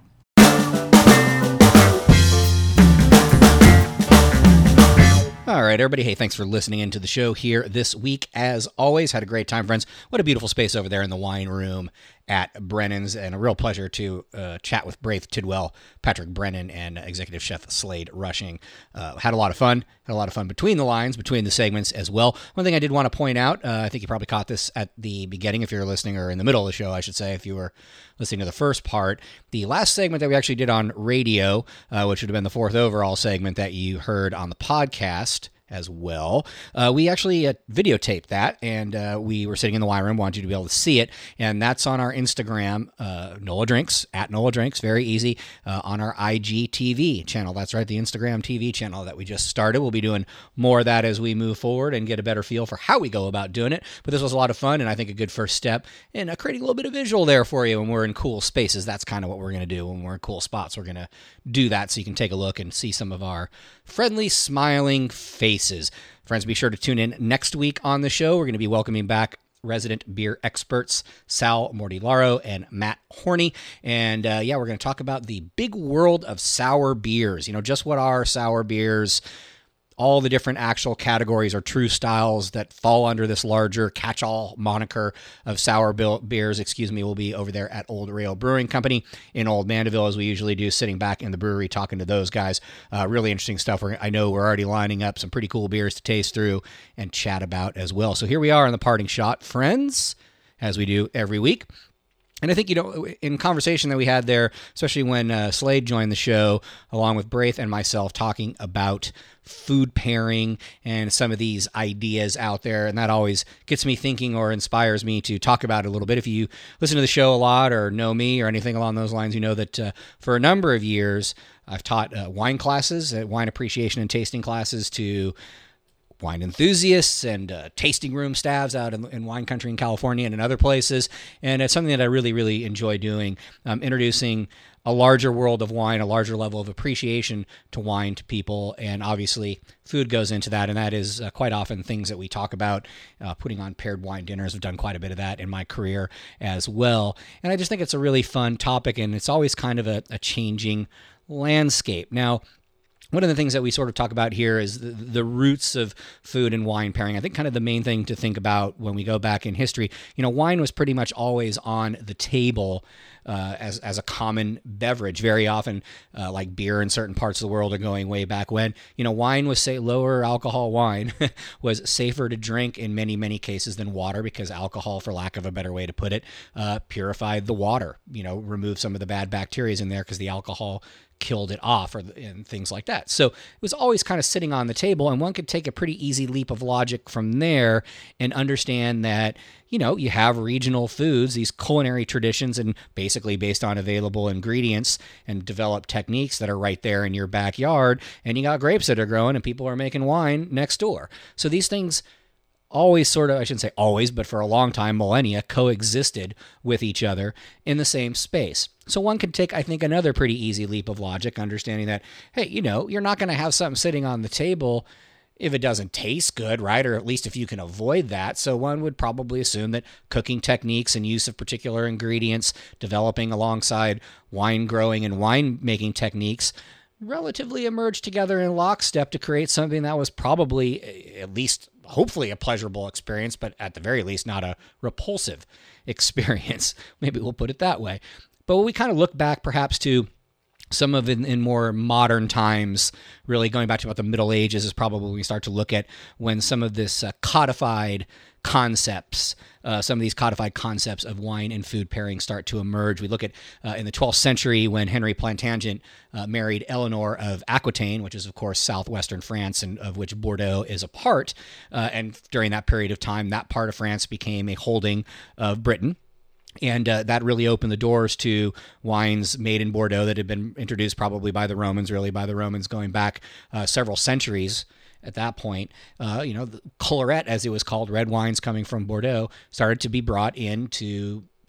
Speaker 2: All right, everybody. Hey, thanks for listening into the show here this week. As always, had a great time, friends. What a beautiful space over there in the wine room at Brennan's, and a real pleasure to uh, chat with Braith Tidwell, Patrick Brennan, and Executive Chef Slade Rushing. Uh, had a lot of fun. Had a lot of fun between the lines, between the segments as well. One thing I did want to point out, uh, I think you probably caught this at the beginning if you're listening, or in the middle of the show, I should say, if you were listening to the first part. The last segment that we actually did on radio, uh, which would have been the fourth overall segment that you heard on the podcast as well. Uh, we actually uh, videotaped that, and uh, we were sitting in the wine room, wanted you to be able to see it, and that's on our Instagram, uh, Nola Drinks, at Nola Drinks, very easy, uh, on our I G T V channel. That's right, the Instagram T V channel that we just started. We'll be doing more of that as we move forward and get a better feel for how we go about doing it, but this was a lot of fun, and I think a good first step in uh, creating a little bit of visual there for you when we're in cool spaces. That's kind of what we're going to do when we're in cool spots. We're going to do that so you can take a look and see some of our friendly, smiling faces. Friends, be sure to tune in next week on the show. We're going to be welcoming back resident beer experts Sal Mortillaro and Matt Horney. And uh, yeah, we're going to talk about the big world of sour beers. You know, just what are sour beers? All the different actual categories or true styles that fall under this larger catch-all moniker of sour beers, excuse me, will be over there at Old Rail Brewing Company in Old Mandeville, as we usually do, sitting back in the brewery talking to those guys. Uh, really interesting stuff. We're, I know we're already lining up some pretty cool beers to taste through and chat about as well. So here we are on the parting shot, friends, as we do every week. And I think, you know, in conversation that we had there, especially when uh, Slade joined the show, along with Braith and myself, talking about food pairing and some of these ideas out there, and that always gets me thinking or inspires me to talk about it a little bit. If you listen to the show a lot or know me or anything along those lines, you know that uh, for a number of years, I've taught uh, wine classes, uh, wine appreciation and tasting classes to wine enthusiasts and uh, tasting room staffs out in, in wine country in California and in other places. And it's something that I really, really enjoy doing, um, introducing a larger world of wine, a larger level of appreciation to wine to people. And obviously food goes into that. And that is uh, quite often things that we talk about, uh, putting on paired wine dinners. I've done quite a bit of that in my career as well. And I just think it's a really fun topic, and it's always kind of a, a changing landscape. Now, one of the things that we sort of talk about here is the, the roots of food and wine pairing. I think kind of the main thing to think about when we go back in history, you know, wine was pretty much always on the table uh, as, as a common beverage. Very often, uh, like beer in certain parts of the world are going way back when, you know, wine was, say, lower alcohol wine was safer to drink in many, many cases than water, because alcohol, for lack of a better way to put it, uh, purified the water, you know, removed some of the bad bacteria in there because the alcohol killed it off, or and things like that. So it was always kind of sitting on the table, and one could take a pretty easy leap of logic from there and understand that, you know, you have regional foods, these culinary traditions, and basically based on available ingredients and developed techniques that are right there in your backyard, and you got grapes that are growing and people are making wine next door. So these things always sort of, I shouldn't say always, but for a long time, millennia, coexisted with each other in the same space. So one could take, I think, another pretty easy leap of logic, understanding that, hey, you know, you're not going to have something sitting on the table if it doesn't taste good, right? Or at least if you can avoid that. So one would probably assume that cooking techniques and use of particular ingredients, developing alongside wine growing and wine making techniques, relatively emerged together in lockstep to create something that was probably, at least hopefully, a pleasurable experience, but at the very least not a repulsive experience. Maybe we'll put it that way. But when we kind of look back perhaps to some of it in more modern times, really going back to about the Middle Ages, is probably when we start to look at when some of this uh, codified concepts, uh, some of these codified concepts of wine and food pairing start to emerge. We look at uh, in the twelfth century when Henry Plantagenet uh, married Eleanor of Aquitaine, which is, of course, southwestern France, and of which Bordeaux is a part. Uh, and during that period of time, that part of France became a holding of Britain. And uh, that really opened the doors to wines made in Bordeaux that had been introduced probably by the Romans, really by the Romans going back uh, several centuries. At that point, uh, you know, the colorette, as it was called, red wines coming from Bordeaux, started to be brought into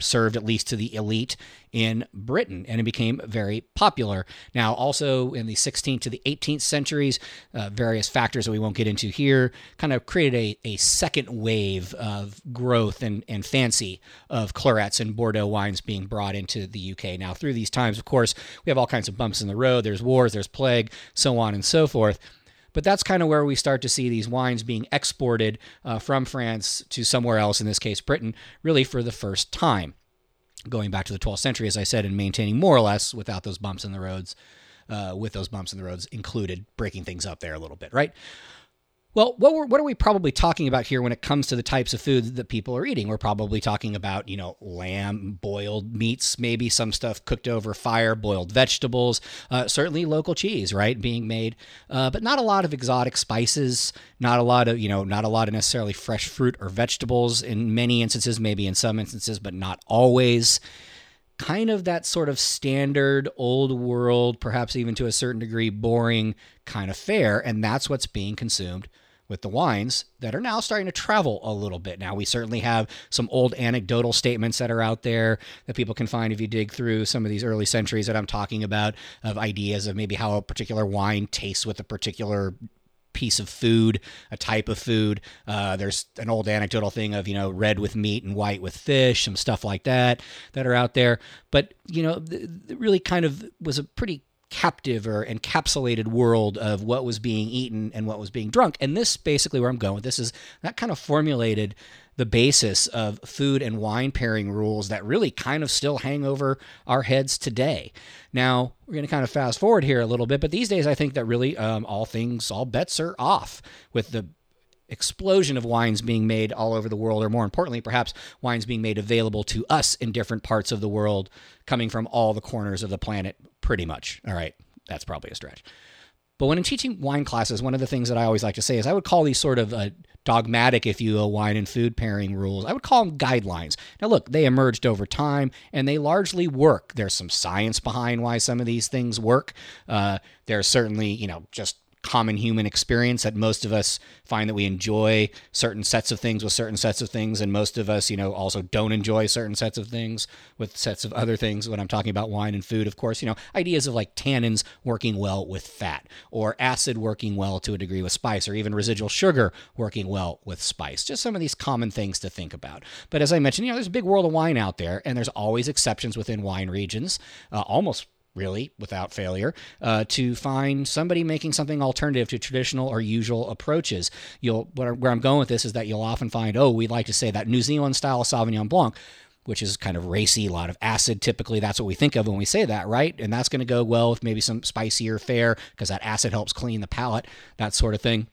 Speaker 2: served at least to the elite in Britain, and it became very popular. Now, also in the sixteenth to the eighteenth centuries, uh, various factors that we won't get into here kind of created a, a second wave of growth and, and fancy of clarets and Bordeaux wines being brought into the U K. Now, through these times, of course, we have all kinds of bumps in the road. There's wars, there's plague, so on and so forth. But that's kind of where we start to see these wines being exported uh, from France to somewhere else, in this case Britain, really for the first time. Going back to the twelfth century, as I said, and maintaining more or less without those bumps in the roads, uh, with those bumps in the roads included, breaking things up there a little bit, right? Well, what, we're, what are we probably talking about here when it comes to the types of foods that people are eating? We're probably talking about, you know, lamb, boiled meats, maybe some stuff cooked over fire, boiled vegetables, uh, certainly local cheese, right, being made, uh, but not a lot of exotic spices, not a lot of, you know, not a lot of necessarily fresh fruit or vegetables in many instances, maybe in some instances, but not always. Kind of that sort of standard, old world, perhaps even to a certain degree, boring kind of fare, and that's what's being consumed with the wines that are now starting to travel a little bit. Now, we certainly have some old anecdotal statements that are out there that people can find if you dig through some of these early centuries that I'm talking about, of ideas of maybe how a particular wine tastes with a particular piece of food, a type of food. Uh, there's an old anecdotal thing of, you know, red with meat and white with fish, some stuff like that that are out there. But, you know, th- it really kind of was a pretty captive or encapsulated world of what was being eaten and what was being drunk. And this basically where I'm going with this is that kind of formulated the basis of food and wine pairing rules that really kind of still hang over our heads today. Now, we're going to kind of fast forward here a little bit, but these days I think that really um, all things, all bets are off with the explosion of wines being made all over the world, or more importantly, perhaps wines being made available to us in different parts of the world, coming from all the corners of the planet, pretty much. All right, that's probably a stretch. But when I'm teaching wine classes, one of the things that I always like to say is I would call these sort of uh, dogmatic, if you will, wine and food pairing rules. I would call them guidelines. Now, look, they emerged over time, and they largely work. There's some science behind why some of these things work. Uh, there's certainly, you know, just common human experience that most of us find that we enjoy certain sets of things with certain sets of things, and most of us, you know, also don't enjoy certain sets of things with sets of other things. When I'm talking about wine and food, of course, you know, ideas of like tannins working well with fat, or acid working well to a degree with spice, or even residual sugar working well with spice. Just some of these common things to think about. But as I mentioned, you know, there's a big world of wine out there, and there's always exceptions within wine regions, uh, almost really without failure, uh, to find somebody making something alternative to traditional or usual approaches. You'll where, where I'm going with this is that you'll often find, oh, we'd like to say that New Zealand style Sauvignon Blanc, which is kind of racy, a lot of acid. Typically, that's what we think of when we say that, right? And that's going to go well with maybe some spicier fare because that acid helps clean the palate, that sort of thing.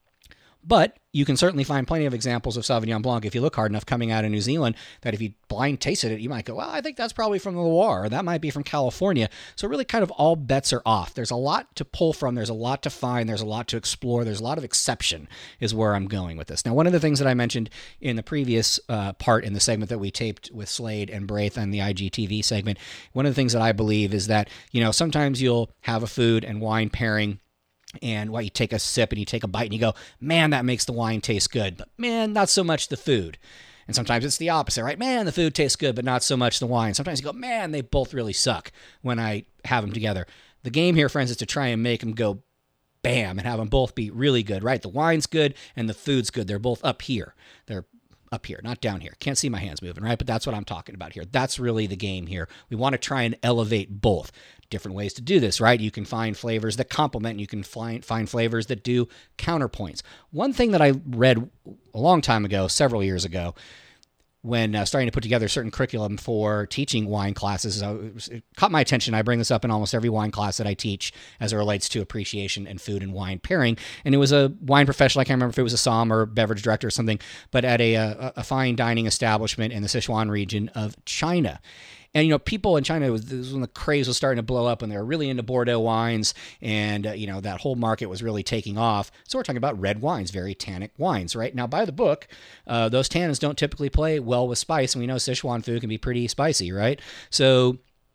Speaker 2: But you can certainly find plenty of examples of Sauvignon Blanc, if you look hard enough, coming out of New Zealand, that if you blind tasted it, you might go, well, I think that's probably from the Loire, or that might be from California. So really kind of all bets are off. There's a lot to pull from. There's a lot to find. There's a lot to explore. There's a lot of exception is where I'm going with this. Now, one of the things that I mentioned in the previous uh, part in the segment that we taped with Slade and Braith on the I G T V segment, one of the things that I believe is that, you know, sometimes you'll have a food and wine pairing, and well, you take a sip and you take a bite and you go, man, that makes the wine taste good, but man, not so much the food. And sometimes it's the opposite, right? Man, the food tastes good, but not so much the wine. Sometimes you go, man, they both really suck when I have them together. The game here, friends, is to try and make them go bam and have them both be really good, right? The wine's good and the food's good. They're both up here. They're up here, not down here. Can't see my hands moving, right? But that's what I'm talking about here. That's really the game here. We want to try and elevate both. Different ways to do this, right? You can find flavors that complement. You can find find flavors that do counterpoints. One thing that I read a long time ago, several years ago, when uh, starting to put together a certain curriculum for teaching wine classes, uh, it caught my attention. I bring this up in almost every wine class that I teach as it relates to appreciation and food and wine pairing. And it was a wine professional. I can't remember if it was a somm or beverage director or something, but at a, a, a fine dining establishment in the Sichuan region of China. And, you know, people in China, was, this was when the craze was starting to blow up and they were really into Bordeaux wines, and, uh, you know, that whole market was really taking off. So we're talking about red wines, very tannic wines, right? Now, by the book, uh, those tannins don't typically play well with spice, and we know Sichuan food can be pretty spicy, right? So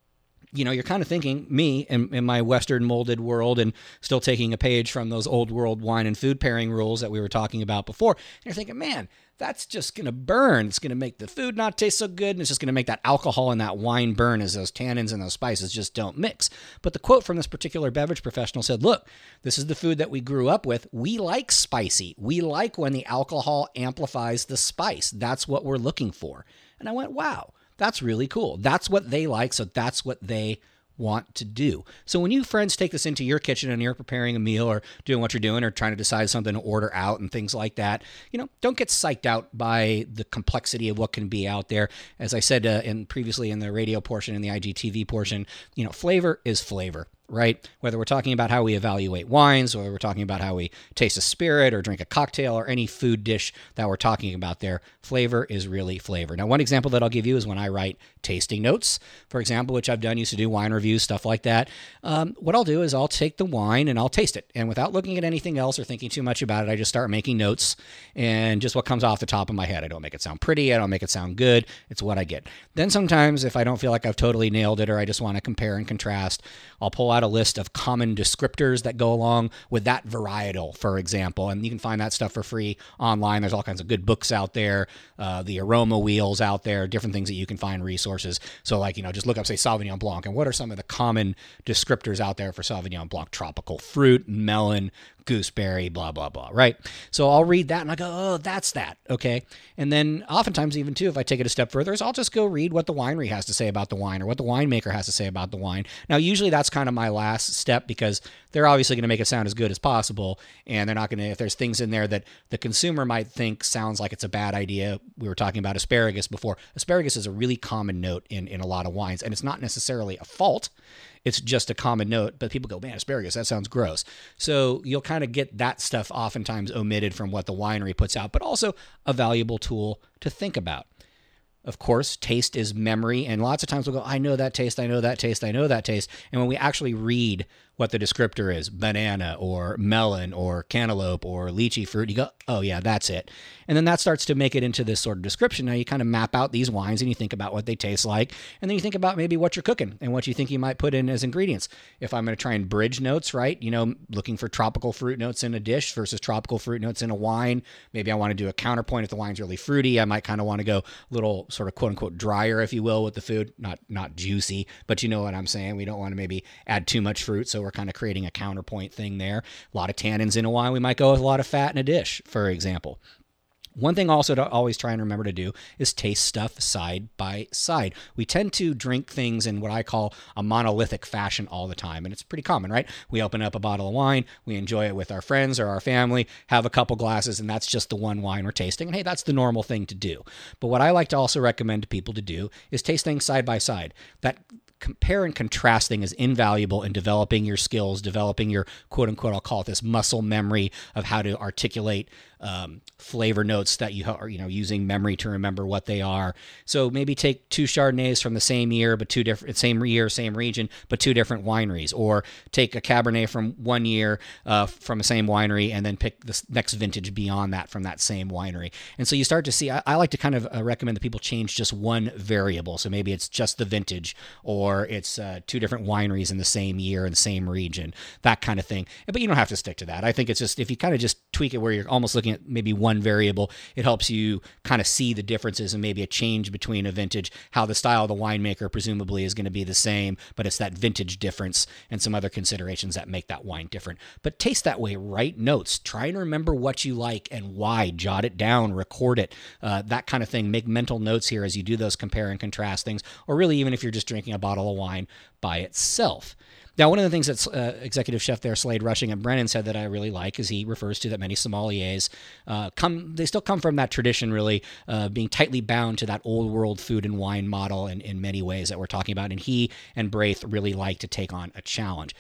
Speaker 2: you know, you're kind of thinking, me in, in my Western molded world and still taking a page from those old world wine and food pairing rules that we were talking about before. And you're thinking, man, that's just going to burn. It's going to make the food not taste so good. And it's just going to make that alcohol and that wine burn as those tannins and those spices just don't mix. But the quote from this particular beverage professional said, look, this is the food that we grew up with. We like spicy. We like when the alcohol amplifies the spice. That's what we're looking for. And I went, wow, that's really cool. That's what they like. So that's what they want to do. So when you friends take this into your kitchen and you're preparing a meal or doing what you're doing or trying to decide something to order out and things like that, you know, don't get psyched out by the complexity of what can be out there. As I said uh, in previously in the radio portion and the I G T V portion, you know, flavor is flavor. Right? Whether we're talking about how we evaluate wines, or we're talking about how we taste a spirit or drink a cocktail or any food dish that we're talking about there, flavor is really flavor. Now, one example that I'll give you is when I write tasting notes, for example, which I've done, used to do wine reviews, stuff like that. Um, what I'll do is I'll take the wine and I'll taste it. And without looking at anything else or thinking too much about it, I just start making notes and just what comes off the top of my head. I don't make it sound pretty. I don't make it sound good. It's what I get. Then sometimes if I don't feel like I've totally nailed it or I just want to compare and contrast, I'll pull out a list of common descriptors that go along with that varietal, for example. And you can find that stuff for free online. There's all kinds of good books out there, uh, the aroma wheels out there, different things that you can find resources. So like, you know, just look up, say, Sauvignon Blanc, and what are some of the common descriptors out there for Sauvignon Blanc? Tropical fruit, melon, gooseberry, blah, blah, blah, right? So I'll read that and I go, oh, that's that, okay? And then oftentimes even too, if I take it a step further, is I'll just go read what the winery has to say about the wine or what the winemaker has to say about the wine. Now, usually that's kind of my last step because they're obviously going to make it sound as good as possible, and they're not going to, if there's things in there that the consumer might think sounds like it's a bad idea. We were talking about asparagus before. Asparagus is a really common note in, in a lot of wines, and it's not necessarily a fault. It's just a common note, but people go, man, asparagus, that sounds gross. So you'll kind of get that stuff oftentimes omitted from what the winery puts out, but also a valuable tool to think about. Of course, taste is memory, and lots of times we'll go, I know that taste, I know that taste, I know that taste. And when we actually read what the descriptor is, banana or melon or cantaloupe or lychee fruit, you go, oh yeah, that's it. And then that starts to make it into this sort of description. Now you kind of map out these wines and you think about what they taste like. And then you think about maybe what you're cooking and what you think you might put in as ingredients. If I'm going to try and bridge notes, right? You know, looking for tropical fruit notes in a dish versus tropical fruit notes in a wine. Maybe I want to do a counterpoint if the wine's really fruity. I might kind of want to go a little sort of quote unquote drier, if you will, with the food. Not, not juicy, but you know what I'm saying. We don't want to maybe add too much fruit. So we're kind of creating a counterpoint thing there. A lot of tannins in a wine. We might go with a lot of fat in a dish, for example. One thing also to always try and remember to do is taste stuff side by side. We tend to drink things in what I call a monolithic fashion all the time, and it's pretty common, right? We open up a bottle of wine, we enjoy it with our friends or our family, have a couple glasses, and that's just the one wine we're tasting, and hey, that's the normal thing to do. But what I like to also recommend to people to do is taste things side by side. That compare and contrasting is invaluable in developing your skills, developing your quote unquote, I'll call it this muscle memory of how to articulate um, flavor notes that you are, you know, using memory to remember what they are. So maybe take two Chardonnays from the same year, but two different, same year, same region, but two different wineries, or take a Cabernet from one year uh, from the same winery and then pick the next vintage beyond that from that same winery. And so you start to see, I, I like to kind of uh, recommend that people change just one variable. So maybe it's just the vintage, or it's uh, two different wineries in the same year in the same region, that kind of thing. But you don't have to stick to that. I think it's just, if you kind of just tweak it where you're almost looking at maybe one variable, it helps you kind of see the differences and maybe a change between a vintage, how the style of the winemaker presumably is going to be the same, but it's that vintage difference and some other considerations that make that wine different. But taste that way, write notes, try and remember what you like and why, jot it down, record it, uh, that kind of thing. Make mental notes here as you do those compare and contrast things, or really even if you're just drinking a bottle of wine by itself. Now, one of the things that uh, executive chef there, Slade Rushing at Brennan, said that I really like is he refers to that many sommeliers uh, come, they still come from that tradition, really, uh, being tightly bound to that old world food and wine model in, in many ways that we're talking about. And he and Braith really like to take on a challenge.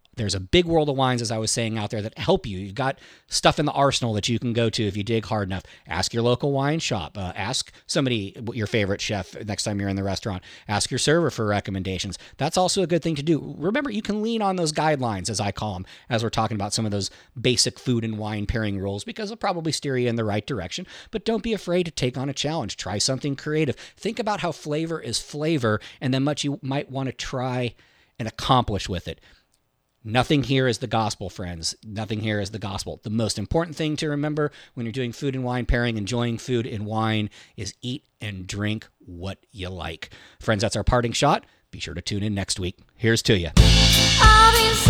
Speaker 2: There's a big world of wines, as I was saying, out there that help you. You've got stuff in the arsenal that you can go to if you dig hard enough. Ask your local wine shop. Uh, ask somebody, your favorite chef, next time you're in the restaurant. Ask your server for recommendations. That's also a good thing to do. Remember, you can lean on those guidelines, as I call them, as we're talking about some of those basic food and wine pairing rules, because they'll probably steer you in the right direction. But don't be afraid to take on a challenge. Try something creative. Think about how flavor is flavor and then much you might want to try and accomplish with it. Nothing here is the gospel, friends. Nothing here is the gospel. The most important thing to remember when you're doing food and wine pairing, enjoying food and wine, is eat and drink what you like. Friends, that's our parting shot. Be sure to tune in next week. Here's to you.
Speaker 10: All these